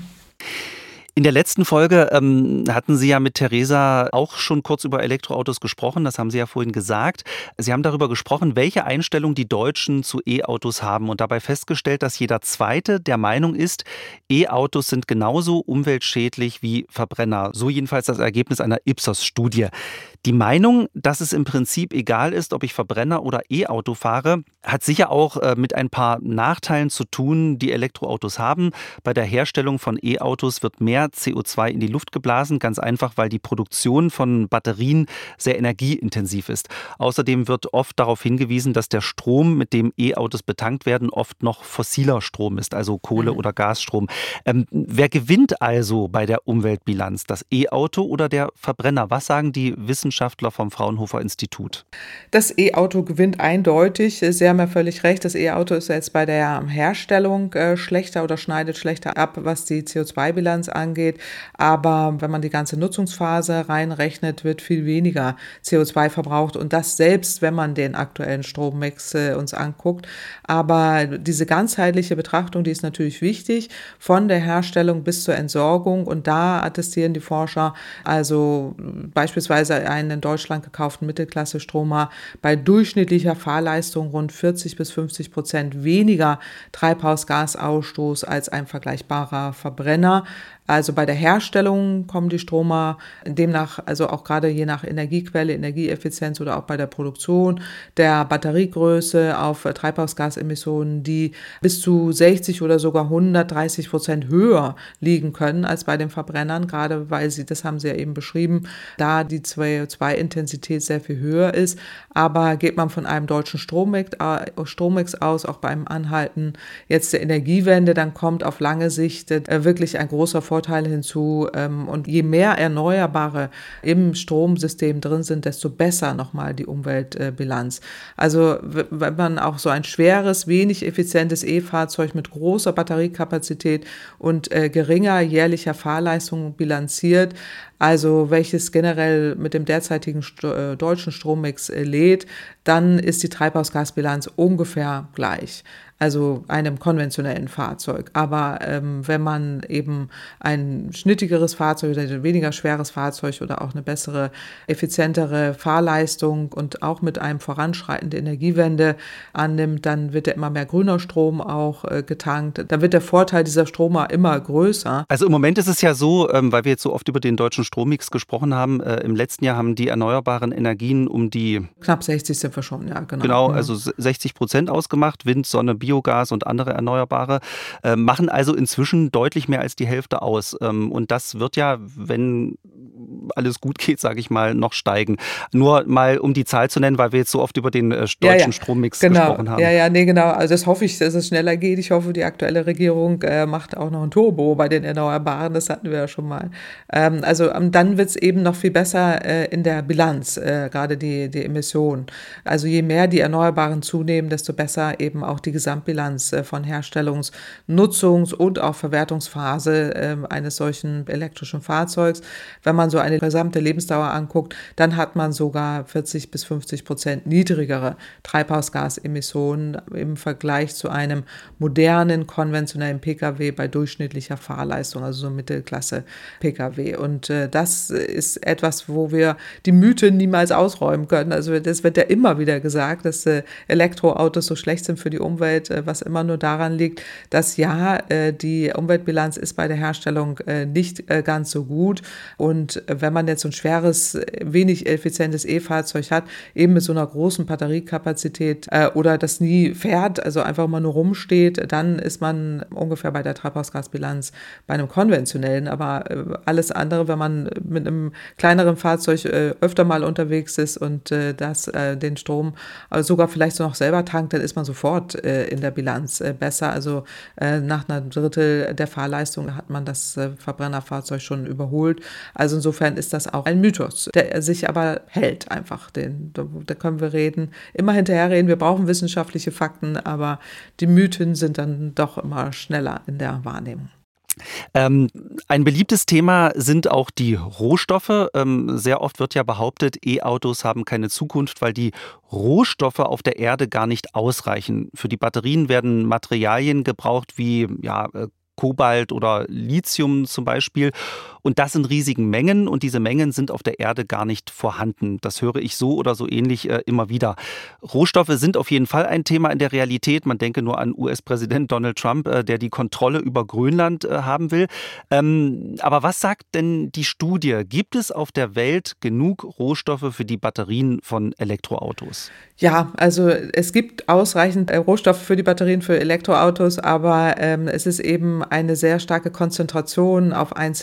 In der letzten Folge ähm, hatten Sie ja mit Theresa auch schon kurz über Elektroautos gesprochen, das haben Sie ja vorhin gesagt. Sie haben darüber gesprochen, welche Einstellung die Deutschen zu E-Autos haben und dabei festgestellt, dass jeder Zweite der Meinung ist, E-Autos sind genauso umweltschädlich wie Verbrenner. So jedenfalls das Ergebnis einer Ipsos-Studie. Die Meinung, dass es im Prinzip egal ist, ob ich Verbrenner oder E-Auto fahre, hat sicher auch äh, mit ein paar Nachteilen zu tun, die Elektroautos haben. Bei der Herstellung von E-Autos wird mehr C O zwei in die Luft geblasen, ganz einfach, weil die Produktion von Batterien sehr energieintensiv ist. Außerdem wird oft darauf hingewiesen, dass der Strom, mit dem E-Autos betankt werden, oft noch fossiler Strom ist, also Kohle- mhm. oder Gasstrom. Ähm, wer gewinnt also bei der Umweltbilanz, das E-Auto oder der Verbrenner? Was sagen die Wissenschaftler Wissenschaftler vom Fraunhofer Institut. Das E-Auto gewinnt eindeutig. Sie haben ja völlig recht. Das E-Auto ist jetzt bei der Herstellung äh, schlechter oder schneidet schlechter ab, was die C O zwei Bilanz angeht. Aber wenn man die ganze Nutzungsphase reinrechnet, wird viel weniger C O zwei verbraucht. Und das selbst, wenn man den aktuellen Strommix äh, uns anguckt. Aber diese ganzheitliche Betrachtung, die ist natürlich wichtig, von der Herstellung bis zur Entsorgung. Und da attestieren die Forscher, also beispielsweise einen in Deutschland gekauften Mittelklasse-Stromer bei durchschnittlicher Fahrleistung rund vierzig bis fünfzig Prozent weniger Treibhausgasausstoß als ein vergleichbarer Verbrenner. Also bei der Herstellung kommen die Stromer demnach, also auch gerade je nach Energiequelle, Energieeffizienz oder auch bei der Produktion der Batteriegröße auf Treibhausgasemissionen, die bis zu sechzig oder sogar hundertdreißig Prozent höher liegen können als bei den Verbrennern, gerade weil sie, das haben sie ja eben beschrieben, da die C O zwei Intensität sehr viel höher ist. Aber geht man von einem deutschen Strommix, Strommix aus, auch beim Anhalten jetzt der Energiewende, dann kommt auf lange Sicht wirklich ein großer Vorteil Vorteile hinzu. Und je mehr Erneuerbare im Stromsystem drin sind, desto besser nochmal die Umweltbilanz. Also wenn man auch so ein schweres, wenig effizientes E-Fahrzeug mit großer Batteriekapazität und geringer jährlicher Fahrleistung bilanziert, also welches generell mit dem derzeitigen st- deutschen Strommix lädt, dann ist die Treibhausgasbilanz ungefähr gleich. Also einem konventionellen Fahrzeug. Aber ähm, wenn man eben ein schnittigeres Fahrzeug oder ein weniger schweres Fahrzeug oder auch eine bessere, effizientere Fahrleistung und auch mit einem Voranschreiten der Energiewende annimmt, dann wird ja immer mehr grüner Strom auch äh, getankt. Dann wird der Vorteil dieser Stromer immer größer. Also im Moment ist es ja so, ähm, weil wir jetzt so oft über den deutschen Strommix gesprochen haben, äh, im letzten Jahr haben die erneuerbaren Energien um die... Knapp sechzig sind wir schon, ja, genau. Genau, also sechzig Prozent ausgemacht, Wind, Sonne, Biogas und andere Erneuerbare, äh, machen also inzwischen deutlich mehr als die Hälfte aus. Ähm, und das wird ja, wenn alles gut geht, sage ich mal, noch steigen. Nur mal, um die Zahl zu nennen, weil wir jetzt so oft über den äh, deutschen ja, ja. Strommix genau. gesprochen haben. Ja, ja, nee, genau. Also das hoffe ich, dass es schneller geht. Ich hoffe, die aktuelle Regierung äh, macht auch noch ein Turbo bei den Erneuerbaren. Das hatten wir ja schon mal. Ähm, also ähm, dann wird es eben noch viel besser äh, in der Bilanz, äh, gerade die, die Emissionen. Also je mehr die Erneuerbaren zunehmen, desto besser eben auch die Gesamtbilanz äh, von Herstellungs-, Nutzungs- und auch Verwertungsphase äh, eines solchen elektrischen Fahrzeugs. Wenn man so eine gesamte Lebensdauer anguckt, dann hat man sogar vierzig bis fünfzig Prozent niedrigere Treibhausgasemissionen im Vergleich zu einem modernen, konventionellen Pkw bei durchschnittlicher Fahrleistung, also so Mittelklasse-Pkw. Und äh, das ist etwas, wo wir die Mythe niemals ausräumen können. Also das wird ja immer wieder gesagt, dass äh, Elektroautos so schlecht sind für die Umwelt, äh, was immer nur daran liegt, dass ja, äh, die Umweltbilanz ist bei der Herstellung äh, nicht äh, ganz so gut. Und äh, wenn man jetzt so ein schweres, wenig effizientes E-Fahrzeug hat, eben mit so einer großen Batteriekapazität äh, oder das nie fährt, also einfach mal nur rumsteht, dann ist man ungefähr bei der Treibhausgasbilanz bei einem konventionellen. Aber äh, alles andere, wenn man mit einem kleineren Fahrzeug äh, öfter mal unterwegs ist und äh, das äh, den Strom äh, sogar vielleicht so noch selber tankt, dann ist man sofort äh, in der Bilanz äh, besser. Also äh, nach einer Drittel der Fahrleistung hat man das äh, Verbrennerfahrzeug schon überholt. Also insofern ist das auch ein Mythos, der sich aber hält einfach. Den, da, da können wir reden, immer hinterher reden. Wir brauchen wissenschaftliche Fakten, aber die Mythen sind dann doch immer schneller in der Wahrnehmung. Ähm, ein beliebtes Thema sind auch die Rohstoffe. Ähm, sehr oft wird ja behauptet, E-Autos haben keine Zukunft, weil die Rohstoffe auf der Erde gar nicht ausreichen. Für die Batterien werden Materialien gebraucht wie ja, Kobalt oder Lithium zum Beispiel. Und das in riesigen Mengen und diese Mengen sind auf der Erde gar nicht vorhanden. Das höre ich so oder so ähnlich äh, immer wieder. Rohstoffe sind auf jeden Fall ein Thema in der Realität. Man denke nur an U S-Präsident Donald Trump, äh, der die Kontrolle über Grönland äh, haben will. Ähm, aber was sagt denn die Studie? Gibt es auf der Welt genug Rohstoffe für die Batterien von Elektroautos? Ja, also es gibt ausreichend äh, Rohstoffe für die Batterien für Elektroautos, aber ähm, es ist eben eine sehr starke Konzentration auf einzelne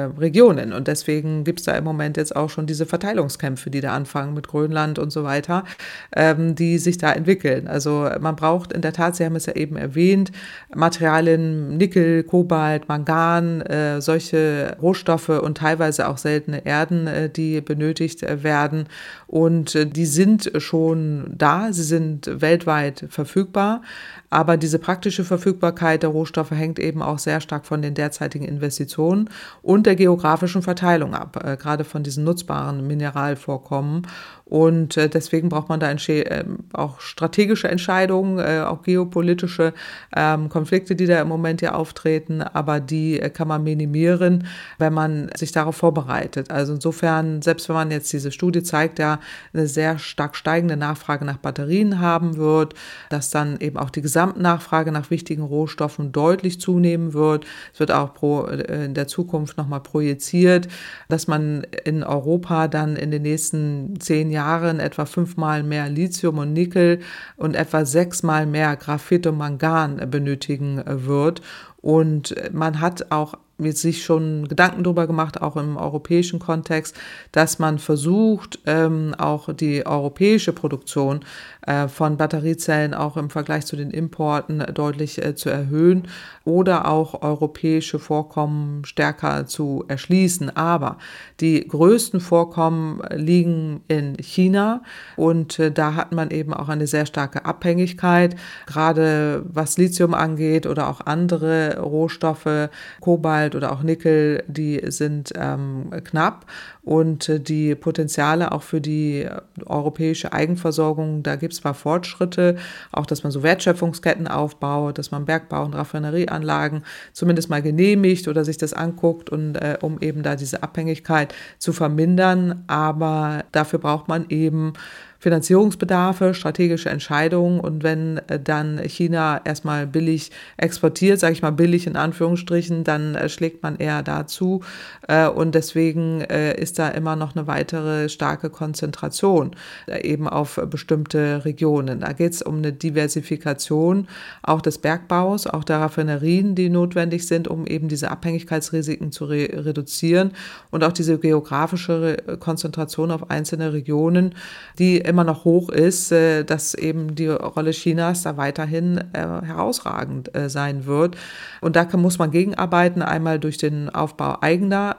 Regionen. Und deswegen gibt es da im Moment jetzt auch schon diese Verteilungskämpfe, die da anfangen mit Grönland und so weiter, ähm, die sich da entwickeln. Also man braucht in der Tat, Sie haben es ja eben erwähnt, Materialien, Nickel, Kobalt, Mangan, äh, solche Rohstoffe und teilweise auch seltene Erden, äh, die benötigt äh, werden. Und äh, die sind schon da, sie sind weltweit verfügbar. Aber diese praktische Verfügbarkeit der Rohstoffe hängt eben auch sehr stark von den derzeitigen Investitionen und der geografischen Verteilung ab, äh, gerade von diesen nutzbaren Mineralvorkommen. Und äh, deswegen braucht man da äh, auch strategische Entscheidungen, äh, auch geopolitische ähm, Konflikte, die da im Moment ja auftreten, aber die äh, kann man minimieren, wenn man sich darauf vorbereitet. Also insofern, selbst wenn man jetzt diese Studie zeigt, ja eine sehr stark steigende Nachfrage nach Batterien haben wird, dass dann eben auch die Gesamtnachfrage nach wichtigen Rohstoffen deutlich zunehmen wird. Es wird auch pro, äh, in der Zukunft nochmal projiziert, dass man in Europa dann in den nächsten zehn Jahren Jahren etwa fünfmal mehr Lithium und Nickel und etwa sechsmal mehr Graphit und Mangan benötigen wird. Und man hat auch sich schon Gedanken darüber gemacht, auch im europäischen Kontext, dass man versucht, ähm, auch die europäische Produktion äh, von Batteriezellen auch im Vergleich zu den Importen deutlich äh, zu erhöhen oder auch europäische Vorkommen stärker zu erschließen. Aber die größten Vorkommen liegen in China und äh, da hat man eben auch eine sehr starke Abhängigkeit, gerade was Lithium angeht oder auch andere Rohstoffe, Kobalt oder auch Nickel, die sind ähm, knapp und äh, die Potenziale auch für die europäische Eigenversorgung, da gibt es zwar Fortschritte, auch dass man so Wertschöpfungsketten aufbaut, dass man Bergbau- und Raffinerieanlagen zumindest mal genehmigt oder sich das anguckt, und äh, um eben da diese Abhängigkeit zu vermindern, aber dafür braucht man eben Finanzierungsbedarfe, strategische Entscheidungen, und wenn äh, dann China erstmal billig exportiert, sage ich mal billig in Anführungsstrichen, dann äh, schlägt man eher dazu äh, und deswegen äh, ist da immer noch eine weitere starke Konzentration äh, eben auf bestimmte Regionen. Da geht es um eine Diversifikation auch des Bergbaus, auch der Raffinerien, die notwendig sind, um eben diese Abhängigkeitsrisiken zu re- reduzieren und auch diese geografische Re- Konzentration auf einzelne Regionen, die immer noch hoch ist, dass eben die Rolle Chinas da weiterhin herausragend sein wird. Und da muss man gegenarbeiten, einmal durch den Aufbau eigener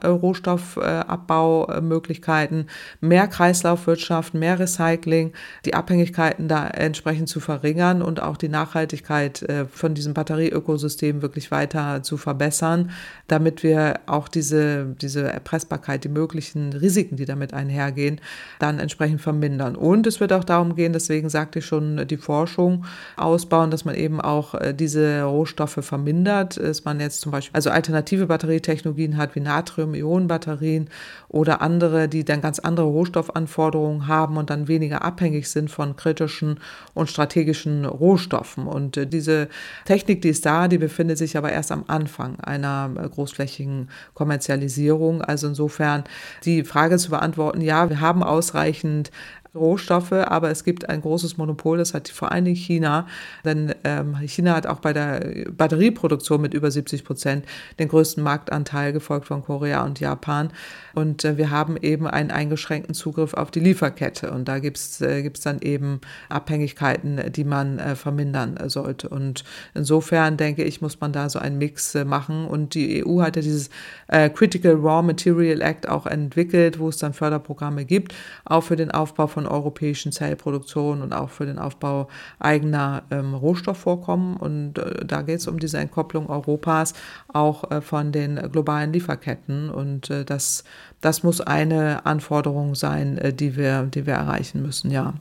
Rohstoffabbau-Möglichkeiten, mehr Kreislaufwirtschaft, mehr Recycling, die Abhängigkeiten da entsprechend zu verringern und auch die Nachhaltigkeit von diesem Batterieökosystem wirklich weiter zu verbessern, damit wir auch diese, diese Erpressbarkeit, die möglichen Risiken, die damit einhergehen, dann entsprechend vermindern. Und es wird auch darum gehen, deswegen sagte ich schon, die Forschung ausbauen, dass man eben auch diese Rohstoffe vermindert, dass man jetzt zum Beispiel also alternative Batterietechnologien hat, wie Natrium-Ionen-Batterien oder andere, die dann ganz andere Rohstoffanforderungen haben und dann weniger abhängig sind von kritischen und strategischen Rohstoffen. Und diese Technik, die ist da, die befindet sich aber erst am Anfang einer großflächigen Kommerzialisierung. Also insofern die Frage zu beantworten, ja, wir haben ausreichend Rohstoffe, aber es gibt ein großes Monopol, das hat vor allen Dingen China, denn ähm, China hat auch bei der Batterieproduktion mit über siebzig Prozent den größten Marktanteil, gefolgt von Korea und Japan, und äh, wir haben eben einen eingeschränkten Zugriff auf die Lieferkette, und da gibt es äh, gibt's dann eben Abhängigkeiten, die man äh, vermindern äh, sollte, und insofern denke ich, muss man da so einen Mix äh, machen, und die E U hat ja dieses äh, Critical Raw Material Act auch entwickelt, wo es dann Förderprogramme gibt, auch für den Aufbau von europäischen Zellproduktionen und auch für den Aufbau eigener ähm, Rohstoffvorkommen. Und äh, da geht es um diese Entkopplung Europas auch äh, von den globalen Lieferketten. Und äh, das, das muss eine Anforderung sein, äh, die wir, die wir erreichen müssen, ja.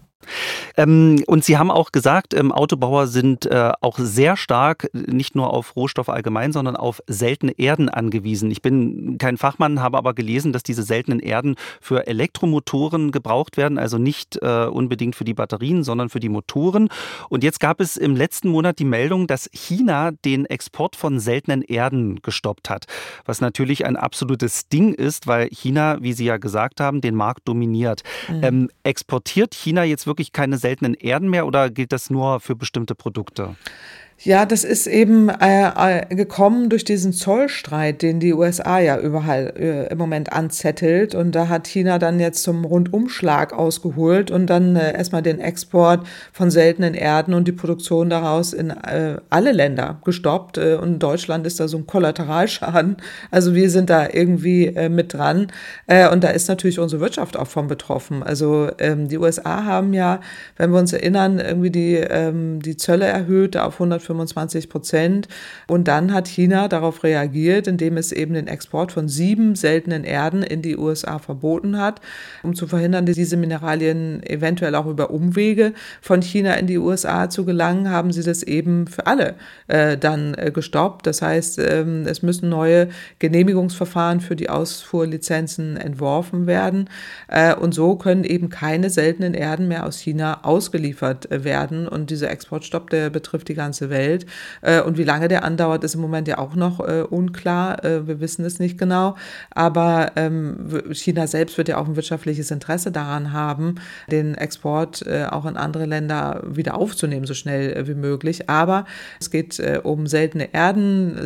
Ähm, und Sie haben auch gesagt, ähm, Autobauer sind äh, auch sehr stark nicht nur auf Rohstoffe allgemein, sondern auf seltene Erden angewiesen. Ich bin kein Fachmann, habe aber gelesen, dass diese seltenen Erden für Elektromotoren gebraucht werden, also nicht äh, unbedingt für die Batterien, sondern für die Motoren. Und jetzt gab es im letzten Monat die Meldung, dass China den Export von seltenen Erden gestoppt hat, was natürlich ein absolutes Ding ist, weil China, wie Sie ja gesagt haben, den Markt dominiert. Mhm. Ähm, exportiert China jetzt wirklich keine seltenen Erden mehr oder gilt das nur für bestimmte Produkte? Ja, das ist eben äh, äh, gekommen durch diesen Zollstreit, den die U S A ja überall äh, im Moment anzettelt. Und da hat China dann jetzt zum Rundumschlag ausgeholt und dann äh, erstmal den Export von seltenen Erden und die Produktion daraus in äh, alle Länder gestoppt. Äh, und Deutschland ist da so ein Kollateralschaden. Also wir sind da irgendwie äh, mit dran. Äh, und da ist natürlich unsere Wirtschaft auch von betroffen. Also ähm, die U S A haben ja, wenn wir uns erinnern, irgendwie die, ähm, die Zölle erhöht auf hundertfünfundzwanzig Prozent. Und dann hat China darauf reagiert, indem es eben den Export von sieben seltenen Erden in die U S A verboten hat, um zu verhindern, dass diese Mineralien eventuell auch über Umwege von China in die U S A zu gelangen, haben sie das eben für alle äh, dann äh, gestoppt. Das heißt, ähm, es müssen neue Genehmigungsverfahren für die Ausfuhrlizenzen entworfen werden. Äh, und so können eben keine seltenen Erden mehr aus China ausgeliefert äh, werden. Und dieser Exportstopp, der betrifft die ganze Welt. Und wie lange der andauert, ist im Moment ja auch noch äh, unklar. Äh, wir wissen es nicht genau. Aber ähm, China selbst wird ja auch ein wirtschaftliches Interesse daran haben, den Export äh, auch in andere Länder wieder aufzunehmen, so schnell äh, wie möglich. Aber es geht äh, um seltene Erden,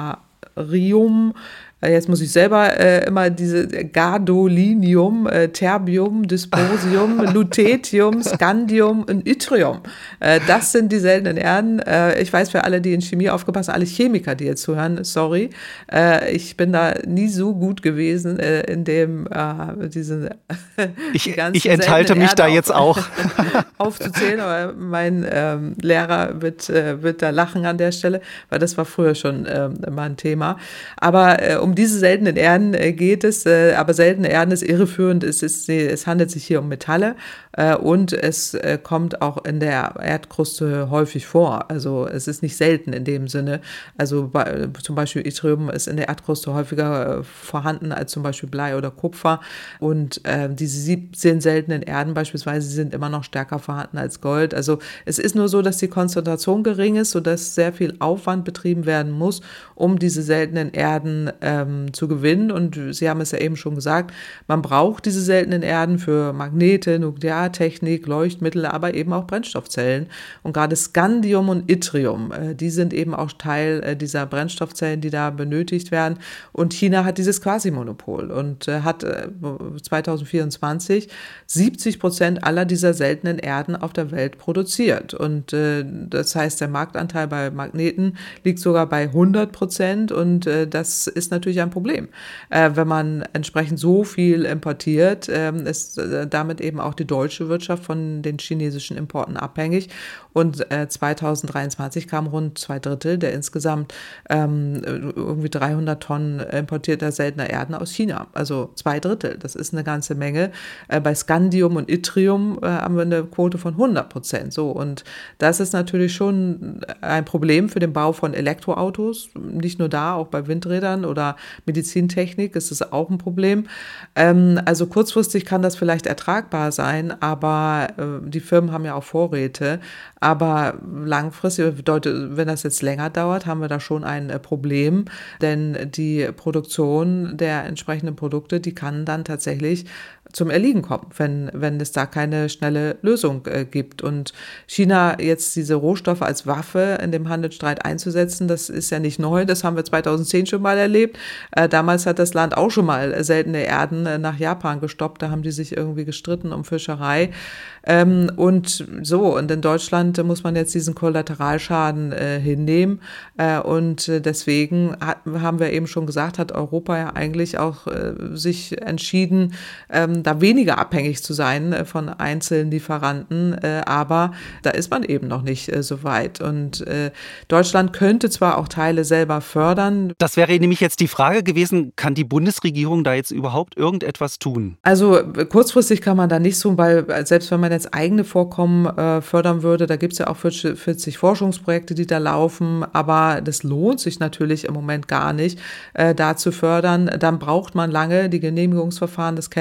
Samarium. Jetzt muss ich selber äh, immer diese Gadolinium, äh, Terbium, Dysprosium, Lutetium, Scandium und Yttrium. Äh, das sind die seltenen Erden. Äh, ich weiß für alle, die in Chemie aufgepasst haben, alle Chemiker, die jetzt zuhören, sorry. Äh, ich bin da nie so gut gewesen, äh, in dem äh, diese ich, die ganzen ich enthalte mich Erden da auf, jetzt auch aufzuzählen, aber mein ähm, Lehrer wird, äh, wird da lachen an der Stelle, weil das war früher schon äh, immer ein Thema. Aber äh, um Um diese seltenen Erden äh, geht es, äh, aber seltene Erden ist irreführend. Es, ist, es handelt sich hier um Metalle äh, und es äh, kommt auch in der Erdkruste häufig vor. Also es ist nicht selten in dem Sinne. Also bei, zum Beispiel Yttrium ist in der Erdkruste häufiger äh, vorhanden als zum Beispiel Blei oder Kupfer. Und äh, diese siebzehn seltenen Erden beispielsweise sind immer noch stärker vorhanden als Gold. Also es ist nur so, dass die Konzentration gering ist, sodass sehr viel Aufwand betrieben werden muss, um diese seltenen Erden äh, zu gewinnen. Und Sie haben es ja eben schon gesagt, man braucht diese seltenen Erden für Magnete, Nukleartechnik, Leuchtmittel, aber eben auch Brennstoffzellen. Und gerade Scandium und Yttrium, die sind eben auch Teil dieser Brennstoffzellen, die da benötigt werden. Und China hat dieses Quasi-Monopol und hat zwanzig vierundzwanzig siebzig Prozent aller dieser seltenen Erden auf der Welt produziert. Und das heißt, der Marktanteil bei Magneten liegt sogar bei hundert Prozent und das ist natürlich ein Problem. Äh, wenn man entsprechend so viel importiert, äh, ist äh, damit eben auch die deutsche Wirtschaft von den chinesischen Importen abhängig. Und äh, zwanzig dreiundzwanzig kamen rund zwei Drittel der insgesamt ähm, irgendwie dreihundert Tonnen importierter seltener Erden aus China. Also zwei Drittel, das ist eine ganze Menge. Äh, bei Scandium und Yttrium äh, haben wir eine Quote von hundert Prozent. So. Und das ist natürlich schon ein Problem für den Bau von Elektroautos. Nicht nur da, auch bei Windrädern oder Medizintechnik ist es auch ein Problem. Ähm, also kurzfristig kann das vielleicht ertragbar sein, aber äh, die Firmen haben ja auch Vorräte. Aber langfristig bedeutet, wenn das jetzt länger dauert, haben wir da schon ein äh, Problem, denn die Produktion der entsprechenden Produkte, die kann dann tatsächlich zum Erliegen kommen, wenn, wenn es da keine schnelle Lösung äh, gibt. Und China jetzt diese Rohstoffe als Waffe in dem Handelsstreit einzusetzen, das ist ja nicht neu, das haben wir zweitausendzehn schon mal erlebt. Äh, damals hat das Land auch schon mal seltene Erden äh, nach Japan gestoppt, da haben die sich irgendwie gestritten um Fischerei. Ähm, und so, und in Deutschland äh, muss man jetzt diesen Kollateralschaden äh, hinnehmen. Äh, und äh, deswegen hat, haben wir eben schon gesagt, hat Europa ja eigentlich auch äh, sich entschieden, ähm, da weniger abhängig zu sein äh, von einzelnen Lieferanten. Äh, aber da ist man eben noch nicht äh, so weit. Und äh, Deutschland könnte zwar auch Teile selber fördern. Das wäre nämlich jetzt die Frage gewesen, kann die Bundesregierung da jetzt überhaupt irgendetwas tun? Also kurzfristig kann man da nicht so, weil selbst wenn man jetzt eigene Vorkommen äh, fördern würde, da gibt es ja auch vierzig Forschungsprojekte, die da laufen, aber das lohnt sich natürlich im Moment gar nicht, äh, da zu fördern. Dann braucht man lange die Genehmigungsverfahren, das kennen wir ja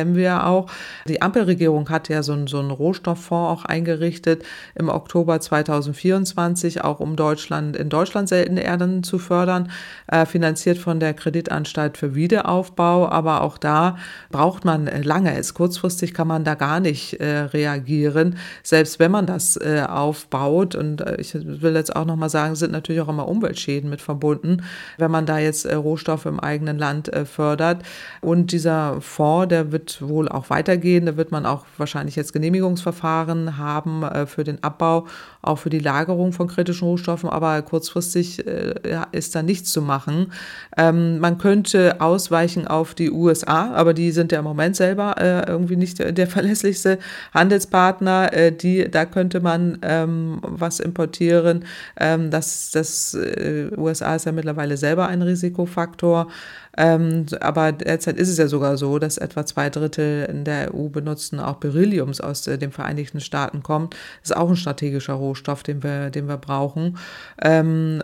auch. Die Ampelregierung hat ja so einen, so einen Rohstofffonds auch eingerichtet im Oktober zweitausendvierundzwanzig, auch um Deutschland in Deutschland seltene Erden zu fördern, äh, finanziert von der Kreditanstalt für Wiederaufbau. Aber auch da braucht man lange. Es kurzfristig kann man da gar nicht äh, reagieren, selbst wenn man das äh, aufbaut. Und äh, ich will jetzt auch nochmal sagen, sind natürlich auch immer Umweltschäden mit verbunden, wenn man da jetzt äh, Rohstoffe im eigenen Land äh, fördert. Und dieser Fonds, der wird wohl auch weitergehen. Da wird man auch wahrscheinlich jetzt Genehmigungsverfahren haben äh, für den Abbau, auch für die Lagerung von kritischen Rohstoffen. Aber kurzfristig äh, ja, ist da nichts zu machen. Ähm, man könnte ausweichen auf die U S A, aber die sind ja im Moment selber äh, irgendwie nicht der, der verlässlichste Handelspartner. Äh, die, da könnte man ähm, was importieren. Ähm, das das äh, U S A ist ja mittlerweile selber ein Risikofaktor. Ähm, aber derzeit ist es ja sogar so, dass etwa zwei Drittel in der E U benutzten auch Berylliums aus äh, den Vereinigten Staaten kommt. Das ist auch ein strategischer Rohstoff, den wir, den wir brauchen. Ähm,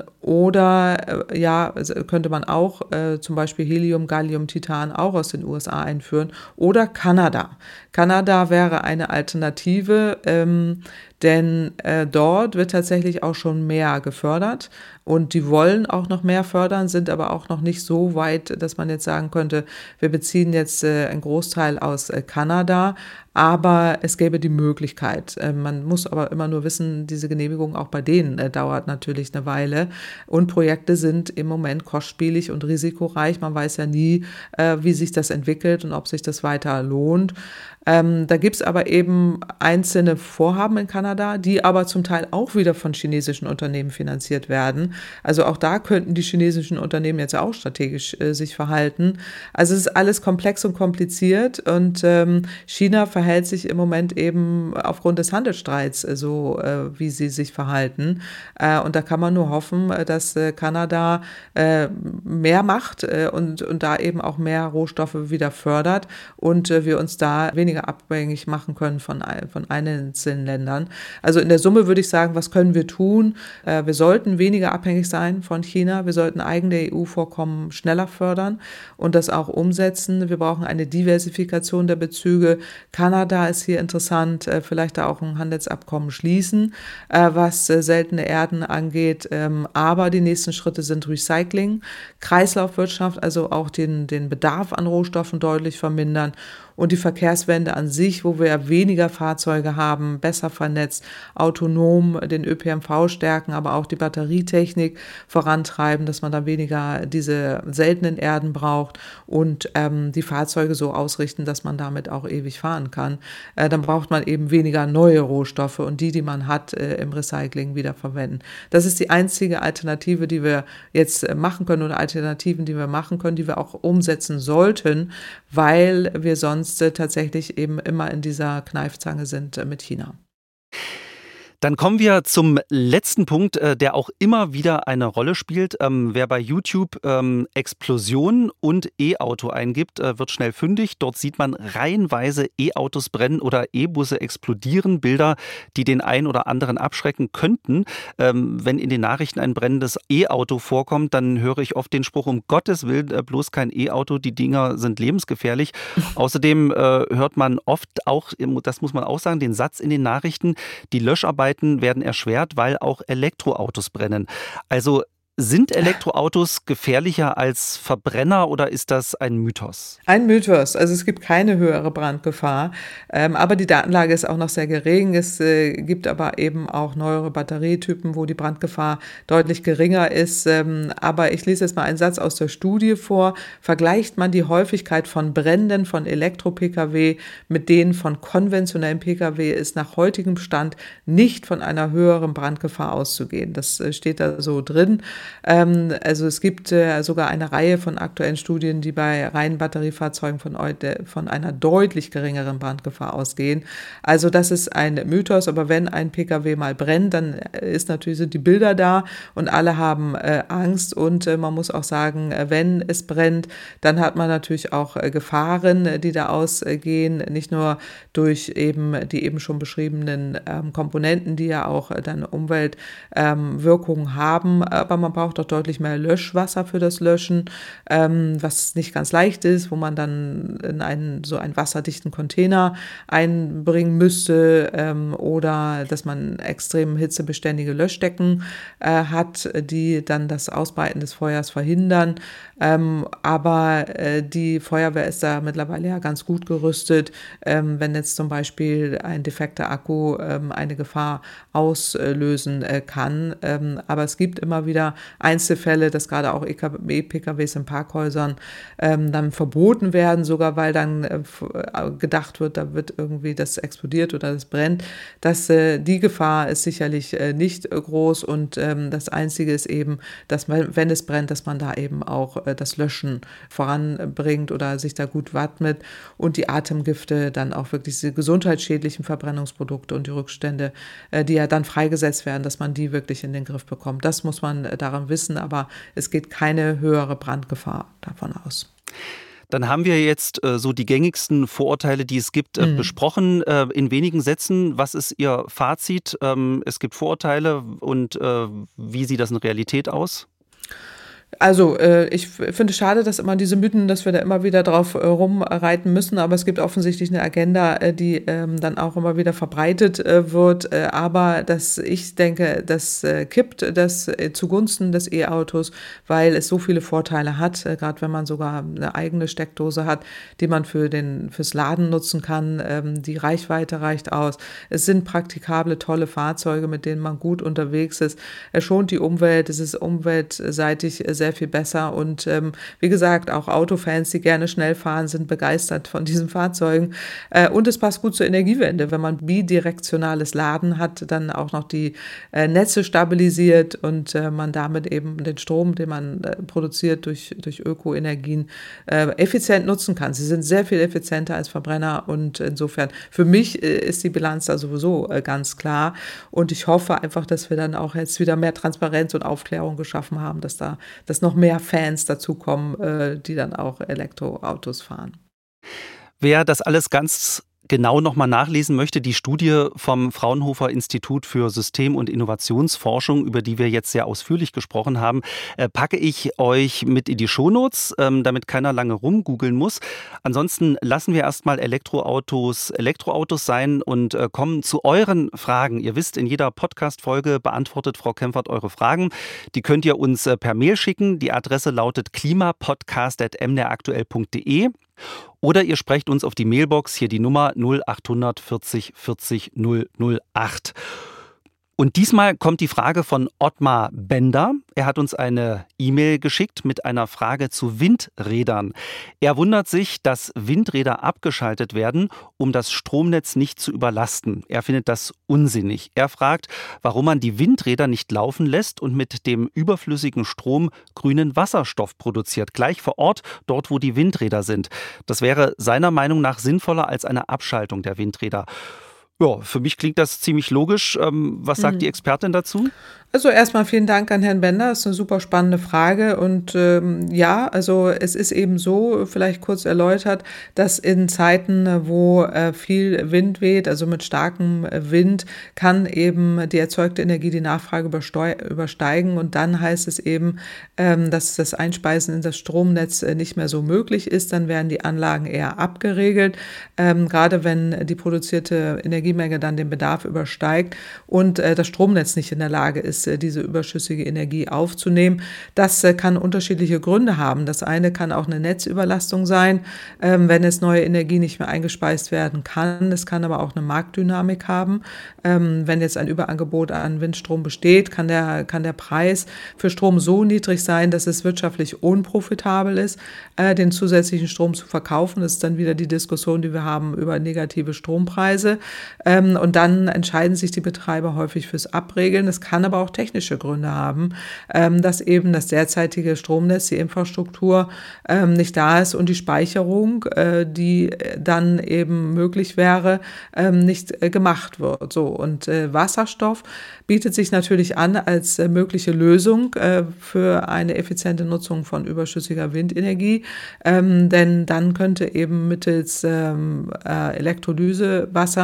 oder äh, ja, könnte man auch äh, zum Beispiel Helium, Gallium, Titan auch aus den U S A einführen. Oder Kanada. Kanada wäre eine Alternative, ähm, denn äh, dort wird tatsächlich auch schon mehr gefördert und die wollen auch noch mehr fördern, sind aber auch noch nicht so weit, dass man jetzt sagen könnte, wir beziehen jetzt äh, einen Großteil aus äh, Kanada, aber es gäbe die Möglichkeit. Äh, man muss aber immer nur wissen, diese Genehmigung auch bei denen äh, dauert natürlich eine Weile und Projekte sind im Moment kostspielig und risikoreich. Man weiß ja nie, äh, wie sich das entwickelt und ob sich das weiter lohnt. Ähm, da gibt's aber eben einzelne Vorhaben in Kanada, die aber zum Teil auch wieder von chinesischen Unternehmen finanziert werden. Also auch da könnten die chinesischen Unternehmen jetzt auch strategisch äh, sich verhalten. Also es ist alles komplex und kompliziert und ähm, China verhält sich im Moment eben aufgrund des Handelsstreits äh, so, äh, wie sie sich verhalten. Äh, und da kann man nur hoffen, dass äh, Kanada äh, mehr macht äh, und, und da eben auch mehr Rohstoffe wieder fördert und äh, wir uns da weniger abhängig machen können von, von einzelnen Ländern. Also in der Summe würde ich sagen, was können wir tun? Wir sollten weniger abhängig sein von China. Wir sollten eigene E U-Vorkommen schneller fördern und das auch umsetzen. Wir brauchen eine Diversifikation der Bezüge. Kanada ist hier interessant, vielleicht da auch ein Handelsabkommen schließen, was seltene Erden angeht. Aber die nächsten Schritte sind Recycling, Kreislaufwirtschaft, also auch den, den Bedarf an Rohstoffen deutlich vermindern. Und die Verkehrswende an sich, wo wir weniger Fahrzeuge haben, besser vernetzt, autonom den Ö P N V stärken, aber auch die Batterietechnik vorantreiben, dass man da weniger diese seltenen Erden braucht und ähm, die Fahrzeuge so ausrichten, dass man damit auch ewig fahren kann. Äh, dann braucht man eben weniger neue Rohstoffe und die, die man hat, äh, im Recycling wieder verwenden. Das ist die einzige Alternative, die wir jetzt äh, machen können oder Alternativen, die wir machen können, die wir auch umsetzen sollten, weil wir sonst tatsächlich eben immer in dieser Kneifzange sind mit China. Dann kommen wir zum letzten Punkt, der auch immer wieder eine Rolle spielt. Ähm, wer bei YouTube ähm, Explosion und E-Auto eingibt, äh, wird schnell fündig. Dort sieht man reihenweise E-Autos brennen oder E-Busse explodieren. Bilder, die den einen oder anderen abschrecken könnten. Ähm, wenn in den Nachrichten ein brennendes E-Auto vorkommt, dann höre ich oft den Spruch, um Gottes Willen, äh, bloß kein E-Auto, die Dinger sind lebensgefährlich. Außerdem äh, hört man oft auch, das muss man auch sagen, den Satz in den Nachrichten, die Löscharbeiten werden erschwert, weil auch Elektroautos brennen. Also sind Elektroautos gefährlicher als Verbrenner oder ist das ein Mythos? Ein Mythos. Also es gibt keine höhere Brandgefahr, ähm, aber die Datenlage ist auch noch sehr gering. Es äh, gibt aber eben auch neuere Batterietypen, wo die Brandgefahr deutlich geringer ist. Ähm, aber ich lese jetzt mal einen Satz aus der Studie vor. Vergleicht man die Häufigkeit von Bränden von Elektro-P K W mit denen von konventionellen P K W, ist nach heutigem Stand nicht von einer höheren Brandgefahr auszugehen. Das äh, steht da so drin. Also es gibt äh, sogar eine Reihe von aktuellen Studien, die bei reinen Batteriefahrzeugen von, von einer deutlich geringeren Brandgefahr ausgehen. Also das ist ein Mythos, aber wenn ein P K W mal brennt, dann ist natürlich, sind die Bilder da und alle haben äh, Angst und äh, man muss auch sagen, wenn es brennt, dann hat man natürlich auch äh, Gefahren, die da ausgehen, nicht nur durch eben die eben schon beschriebenen ähm, Komponenten, die ja auch äh, dann Umweltwirkungen ähm, haben, aber man braucht auch deutlich mehr Löschwasser für das Löschen, ähm, was nicht ganz leicht ist, wo man dann in einen so einen wasserdichten Container einbringen müsste ähm, oder dass man extrem hitzebeständige Löschdecken äh, hat, die dann das Ausbreiten des Feuers verhindern. Ähm, aber äh, die Feuerwehr ist da mittlerweile ja ganz gut gerüstet, ähm, wenn jetzt zum Beispiel ein defekter Akku ähm, eine Gefahr auslösen äh, kann. Ähm, aber es gibt immer wieder Einzelfälle, dass gerade auch E-P K Ws in Parkhäusern ähm, dann verboten werden, sogar weil dann äh, gedacht wird, da wird irgendwie das explodiert oder das brennt. Das, äh, die Gefahr ist sicherlich äh, nicht äh, groß und ähm, das Einzige ist eben, dass man, wenn es brennt, dass man da eben auch äh, das Löschen voranbringt oder sich da gut wappnet und die Atemgifte dann auch wirklich diese gesundheitsschädlichen Verbrennungsprodukte und die Rückstände, äh, die ja dann freigesetzt werden, dass man die wirklich in den Griff bekommt. Das muss man äh, daran wissen, aber es geht keine höhere Brandgefahr davon aus. Dann haben wir jetzt äh, so die gängigsten Vorurteile, die es gibt, äh, mhm. besprochen. Äh, in wenigen Sätzen, was ist Ihr Fazit? Ähm, es gibt Vorurteile und äh, wie sieht das in Realität aus? Also äh, ich finde es schade, dass immer diese Mythen, dass wir da immer wieder drauf äh, rumreiten müssen, aber es gibt offensichtlich eine Agenda, äh, die ähm, dann auch immer wieder verbreitet äh, wird, äh, aber dass ich denke, das äh, kippt das äh, zugunsten des E-Autos, weil es so viele Vorteile hat, äh, gerade wenn man sogar eine eigene Steckdose hat, die man für den fürs Laden nutzen kann, ähm, die Reichweite reicht aus. Es sind praktikable, tolle Fahrzeuge, mit denen man gut unterwegs ist. Er schont die Umwelt, es ist umweltseitig sehr sehr viel besser und ähm, wie gesagt, auch Autofans, die gerne schnell fahren, sind begeistert von diesen Fahrzeugen äh, und es passt gut zur Energiewende, wenn man bidirektionales Laden hat, dann auch noch die äh, Netze stabilisiert und äh, man damit eben den Strom, den man äh, produziert durch, durch Ökoenergien, äh, effizient nutzen kann. Sie sind sehr viel effizienter als Verbrenner und insofern für mich äh, ist die Bilanz da sowieso äh, ganz klar und ich hoffe einfach, dass wir dann auch jetzt wieder mehr Transparenz und Aufklärung geschaffen haben, dass da dass noch mehr Fans dazukommen, äh, die dann auch Elektroautos fahren. Wer das alles ganz genau nochmal nachlesen möchte, die Studie vom Fraunhofer Institut für System- und Innovationsforschung, über die wir jetzt sehr ausführlich gesprochen haben, äh, packe ich euch mit in die Shownotes, ähm, damit keiner lange rumgoogeln muss. Ansonsten lassen wir erstmal Elektroautos Elektroautos sein und äh, kommen zu euren Fragen. Ihr wisst, in jeder Podcast-Folge beantwortet Frau Kempfert eure Fragen. Die könnt ihr uns äh, per Mail schicken. Die Adresse lautet klimapodcast at m d r aktuell punkt d e. Oder ihr sprecht uns auf die Mailbox, hier die Nummer null achthundert vierzig vierzig null null acht. Und diesmal kommt die Frage von Ottmar Bender. Er hat uns eine E-Mail geschickt mit einer Frage zu Windrädern. Er wundert sich, dass Windräder abgeschaltet werden, um das Stromnetz nicht zu überlasten. Er findet das unsinnig. Er fragt, warum man die Windräder nicht laufen lässt und mit dem überflüssigen Strom grünen Wasserstoff produziert, gleich vor Ort, dort wo die Windräder sind. Das wäre seiner Meinung nach sinnvoller als eine Abschaltung der Windräder. Ja, für mich klingt das ziemlich logisch. Ähm, was sagt mhm. die Expertin dazu? Also erstmal vielen Dank an Herrn Bender, das ist eine super spannende Frage und ähm, ja, also es ist eben so, vielleicht kurz erläutert, dass in Zeiten, wo äh, viel Wind weht, also mit starkem Wind, kann eben die erzeugte Energie die Nachfrage übersteu- übersteigen und dann heißt es eben, ähm, dass das Einspeisen in das Stromnetz äh, nicht mehr so möglich ist, dann werden die Anlagen eher abgeregelt, ähm, gerade wenn die produzierte Energiemenge dann den Bedarf übersteigt und äh, das Stromnetz nicht in der Lage ist, diese überschüssige Energie aufzunehmen. Das kann unterschiedliche Gründe haben. Das eine kann auch eine Netzüberlastung sein, wenn es neue Energie nicht mehr eingespeist werden kann. Es kann aber auch eine Marktdynamik haben. Wenn jetzt ein Überangebot an Windstrom besteht, kann der, kann der Preis für Strom so niedrig sein, dass es wirtschaftlich unprofitabel ist, den zusätzlichen Strom zu verkaufen. Das ist dann wieder die Diskussion, die wir haben über negative Strompreise. Und dann entscheiden sich die Betreiber häufig fürs Abregeln. Es kann aber auch technische Gründe haben, ähm, dass eben das derzeitige Stromnetz, die Infrastruktur ähm, nicht da ist und die Speicherung, äh, die dann eben möglich wäre, ähm, nicht äh, gemacht wird. So, und äh, Wasserstoff bietet sich natürlich an als äh, mögliche Lösung äh, für eine effiziente Nutzung von überschüssiger Windenergie, ähm, denn dann könnte eben mittels ähm, äh, Elektrolyse Wasser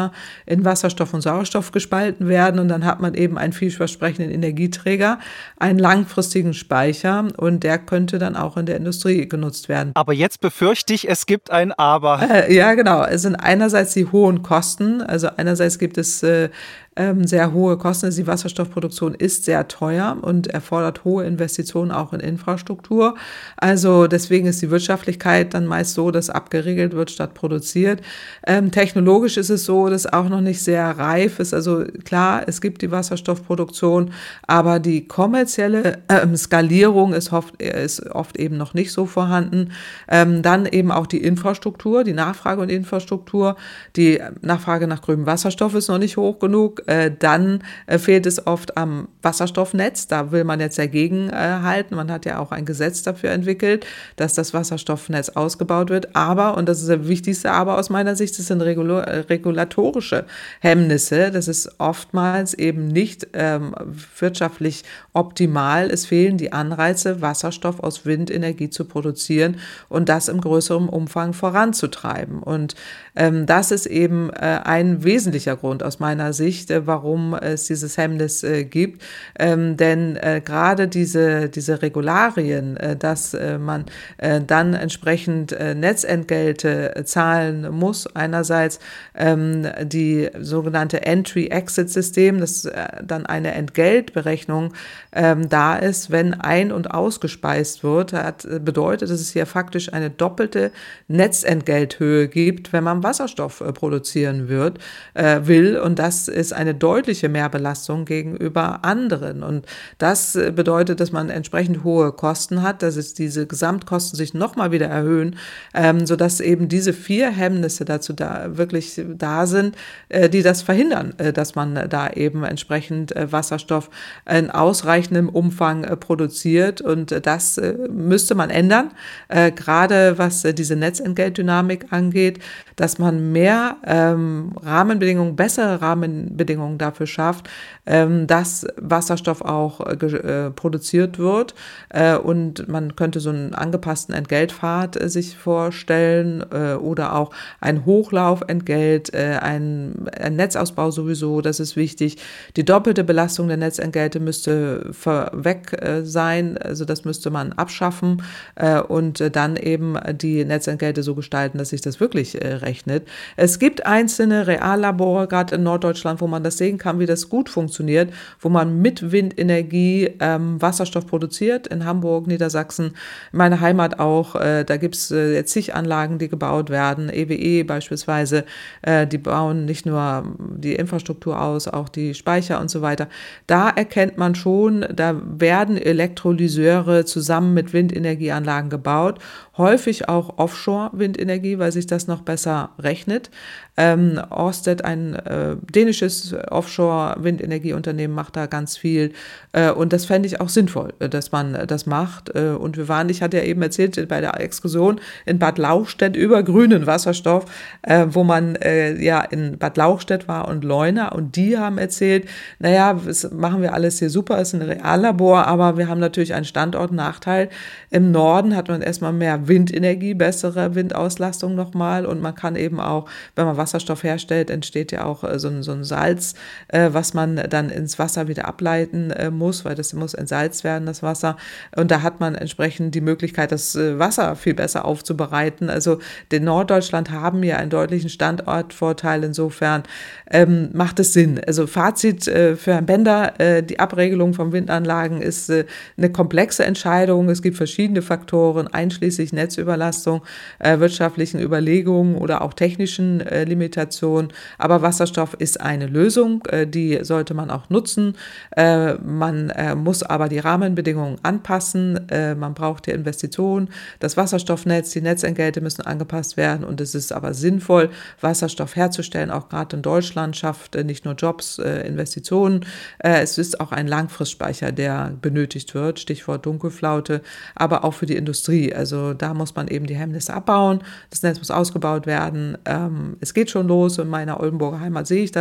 in Wasserstoff und Sauerstoff gespalten werden und dann hat man eben einen vielversprechenden Energieträger, einen langfristigen Speicher und der könnte dann auch in der Industrie genutzt werden. Aber jetzt befürchte ich, es gibt ein Aber. Äh, ja, genau. Es sind einerseits die hohen Kosten, also einerseits gibt es äh, ähm, sehr hohe Kosten. Also die Wasserstoffproduktion ist sehr teuer und erfordert hohe Investitionen auch in Infrastruktur. Also deswegen ist die Wirtschaftlichkeit dann meist so, dass abgeregelt wird statt produziert. Ähm, technologisch ist es so, dass auch noch nicht sehr reif ist. Also klar, es gibt die Wasserstoffproduktion, aber die kommerzielle ähm, Skalierung ist oft, ist oft eben noch nicht so vorhanden. Ähm, dann eben auch die Infrastruktur, die Nachfrage und Infrastruktur. Die Nachfrage nach grünem Wasserstoff ist noch nicht hoch genug. Äh, dann äh, fehlt es oft am Wasserstoffnetz. Da will man jetzt dagegen äh, halten. Man hat ja auch ein Gesetz dafür entwickelt, dass das Wasserstoffnetz ausgebaut wird. Aber, und das ist das wichtigste Aber aus meiner Sicht, das sind regula- regulatorische Hemmnisse. Das ist oftmals eben nicht ähm, wirtschaftlich optimal. Es fehlen die Anreize, Wasserstoff aus Windenergie zu produzieren und das im größeren Umfang voranzutreiben. Und ähm, das ist eben äh, ein wesentlicher Grund aus meiner Sicht, äh, warum es dieses Hemmnis äh, gibt. Ähm, denn äh, gerade diese, diese Regularien, äh, dass äh, man äh, dann entsprechend äh, Netzentgelte äh, zahlen muss, einerseits ähm, die sogenannte Entry-Exit-System, dass äh, dann eine Entgeltberechnung ähm, da ist, wenn ein- und ausgespeist wird, hat, bedeutet, dass es hier faktisch eine doppelte Netzentgelthöhe gibt, wenn man Wasserstoff äh, produzieren wird, äh, will. Und das ist eine deutliche Mehrbelastung gegenüber anderen. Und das äh, bedeutet, dass man entsprechend hohe Kosten hat, dass es diese Gesamtkosten sich nochmal wieder erhöhen, ähm, sodass eben diese vier Hemmnisse dazu da wirklich da sind, äh, die das verhindern, äh, dass man da eben entsprechend äh, Wasserstoff in ausreichendem Umfang äh, produziert. Und äh, das äh, müsste man ändern, äh, gerade was äh, diese Netzentgeltdynamik angeht, dass man mehr ähm, Rahmenbedingungen, bessere Rahmenbedingungen dafür schafft, ähm, dass Wasserstoff auch äh, äh, produziert wird. Äh, und man könnte so einen angepassten Entgeltpfad äh, sich vorstellen äh, oder auch ein Hochlaufentgelt, äh, ein, ein Netzausbau sowieso, das ist wichtig. Die doppelte Belastung der Netzentgelte müsste weg äh, sein, also das müsste man abschaffen äh, und äh, dann eben die Netzentgelte so gestalten, dass sich das wirklich äh, rechnet. Es gibt einzelne Reallabore, gerade in Norddeutschland, wo man das sehen kann, wie das gut funktioniert, wo man mit Windenergie ähm, Wasserstoff produziert, in Hamburg, Niedersachsen, meine Heimat auch, äh, da gibt es äh, jetzt zig Anlagen, die gebaut werden, E W E beispielsweise, äh, die bauen nicht nur die Infrastruktur aus, auch die Speicher und so weiter. Da erkennt man schon, da werden Elektrolyseure zusammen mit Windenergieanlagen gebaut, häufig auch Offshore-Windenergie, weil sich das noch besser rechnet. Ähm, Ørsted, ein äh, dänisches Offshore-Windenergieunternehmen, macht da ganz viel. Äh, und das fände ich auch sinnvoll, dass man das macht. Äh, und wir waren, ich hatte ja eben erzählt, bei der Exkursion in Bad Lauchstädt über grünen Wasserstoff, äh, wo man äh, ja in Bad Lauchstädt war und Leuna. Und die haben erzählt, naja, das machen wir alles hier super, ist ein Reallabor, aber wir haben natürlich einen Standortnachteil. Im Norden hat man erstmal mehr Windenergie, bessere Windauslastung nochmal. Und man kann eben auch, wenn man Wasserstoff herstellt, entsteht ja auch äh, so, ein, so ein Salz, äh, was man dann ins Wasser wieder ableiten äh, muss, weil das muss entsalzt werden, das Wasser. Und da hat man entsprechend die Möglichkeit, das äh, Wasser viel besser aufzubereiten. Also in Norddeutschland haben wir einen deutlichen Standortvorteil. Insofern ähm, macht es Sinn. Also Fazit äh, für Herrn Bender, äh, die Abregelung von Windanlagen ist äh, eine komplexe Entscheidung. Es gibt verschiedene Faktoren, einschließlich Netzüberlastung, äh, wirtschaftlichen Überlegungen oder auch technischen äh, Limitationen. Aber Wasserstoff ist eine Lösung, äh, die sollte man auch nutzen. Äh, man äh, muss aber die Rahmenbedingungen anpassen. Äh, man braucht die Investitionen. Das Wasserstoffnetz, die Netzentgelte müssen angepasst werden und es ist aber sinnvoll, Wasserstoff herzustellen. Auch gerade in Deutschland schafft äh, nicht nur Jobs, äh, Investitionen. Äh, es ist auch ein Langfristspeicher, der benötigt wird. Stichwort Dunkelflaute, aber auch für die Industrie. Also da muss man eben die Hemmnisse abbauen. Das Netz muss ausgebaut werden. Ähm, es geht schon los. In meiner Oldenburger Heimat sehe ich das, aber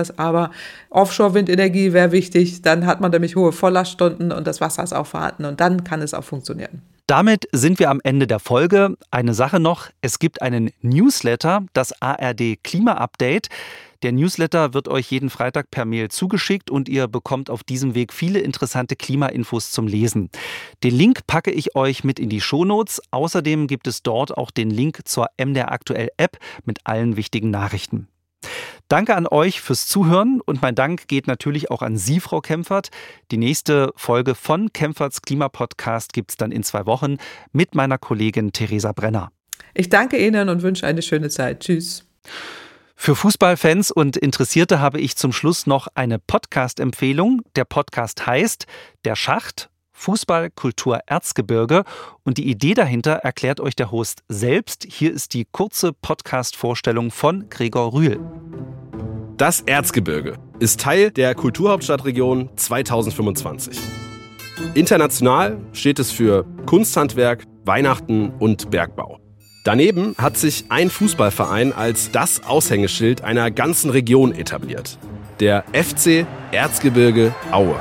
Thema. Offshore-Windenergie wäre wichtig, dann hat man nämlich hohe Volllaststunden und das Wasser ist auch vorhanden und dann kann es auch funktionieren. Damit sind wir am Ende der Folge. Eine Sache noch, es gibt einen Newsletter, das A R D Klima-Update. Der Newsletter wird euch jeden Freitag per Mail zugeschickt und ihr bekommt auf diesem Weg viele interessante Klimainfos zum Lesen. Den Link packe ich euch mit in die Shownotes. Außerdem gibt es dort auch den Link zur M D R Aktuell App mit allen wichtigen Nachrichten. Danke an euch fürs Zuhören und mein Dank geht natürlich auch an Sie, Frau Kempfert. Die nächste Folge von Kempferts Klimapodcast gibt es dann in zwei Wochen mit meiner Kollegin Theresa Brenner. Ich danke Ihnen und wünsche eine schöne Zeit. Tschüss. Für Fußballfans und Interessierte habe ich zum Schluss noch eine Podcast-Empfehlung. Der Podcast heißt Der Schacht, Fußball, Kultur, Erzgebirge. Und die Idee dahinter erklärt euch der Host selbst. Hier ist die kurze Podcast-Vorstellung von Gregor Rühl. Das Erzgebirge ist Teil der Kulturhauptstadtregion zweitausendfünfundzwanzig. International steht es für Kunsthandwerk, Weihnachten und Bergbau. Daneben hat sich ein Fußballverein als das Aushängeschild einer ganzen Region etabliert. Der F C Erzgebirge Aue.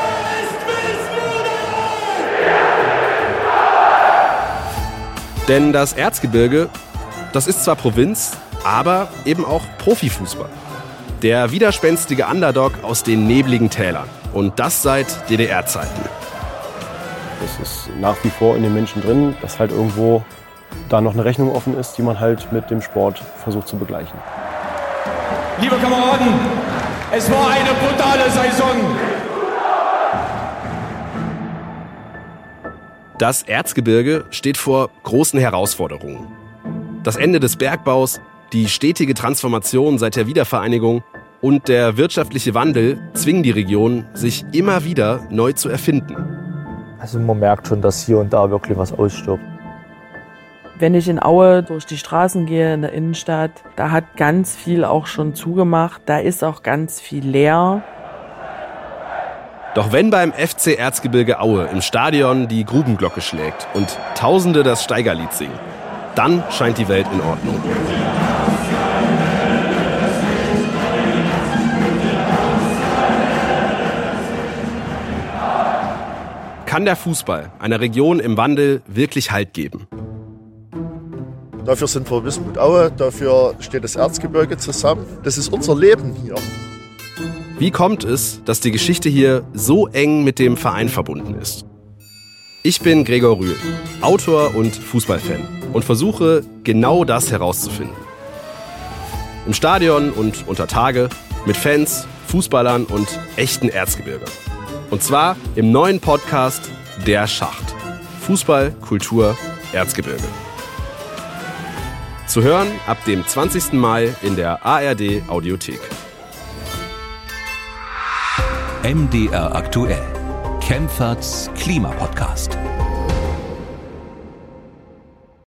Denn das Erzgebirge, das ist zwar Provinz, aber eben auch Profifußball. Der widerspenstige Underdog aus den nebligen Tälern. Und das seit D D R-Zeiten. Das ist nach wie vor in den Menschen drin, dass halt irgendwo da noch eine Rechnung offen ist, die man halt mit dem Sport versucht zu begleichen. Liebe Kameraden, es war eine brutale Saison. Das Erzgebirge steht vor großen Herausforderungen. Das Ende des Bergbaus, die stetige Transformation seit der Wiedervereinigung und der wirtschaftliche Wandel zwingen die Region, sich immer wieder neu zu erfinden. Also man merkt schon, dass hier und da wirklich was ausstirbt. Wenn ich in Aue durch die Straßen gehe, in der Innenstadt, da hat ganz viel auch schon zugemacht. Da ist auch ganz viel leer. Doch wenn beim F C Erzgebirge Aue im Stadion die Grubenglocke schlägt und Tausende das Steigerlied singen, dann scheint die Welt in Ordnung. Kann der Fußball einer Region im Wandel wirklich Halt geben? Dafür sind wir Wismut Aue, dafür steht das Erzgebirge zusammen. Das ist unser Leben hier. Wie kommt es, dass die Geschichte hier so eng mit dem Verein verbunden ist? Ich bin Gregor Rühl, Autor und Fußballfan und versuche, genau das herauszufinden. Im Stadion und unter Tage, mit Fans, Fußballern und echten Erzgebirgern. Und zwar im neuen Podcast Der Schacht. Fußball, Kultur, Erzgebirge. Zu hören ab dem zwanzigsten Mai in der A R D Audiothek. M D R aktuell. Kempferts Klimapodcast.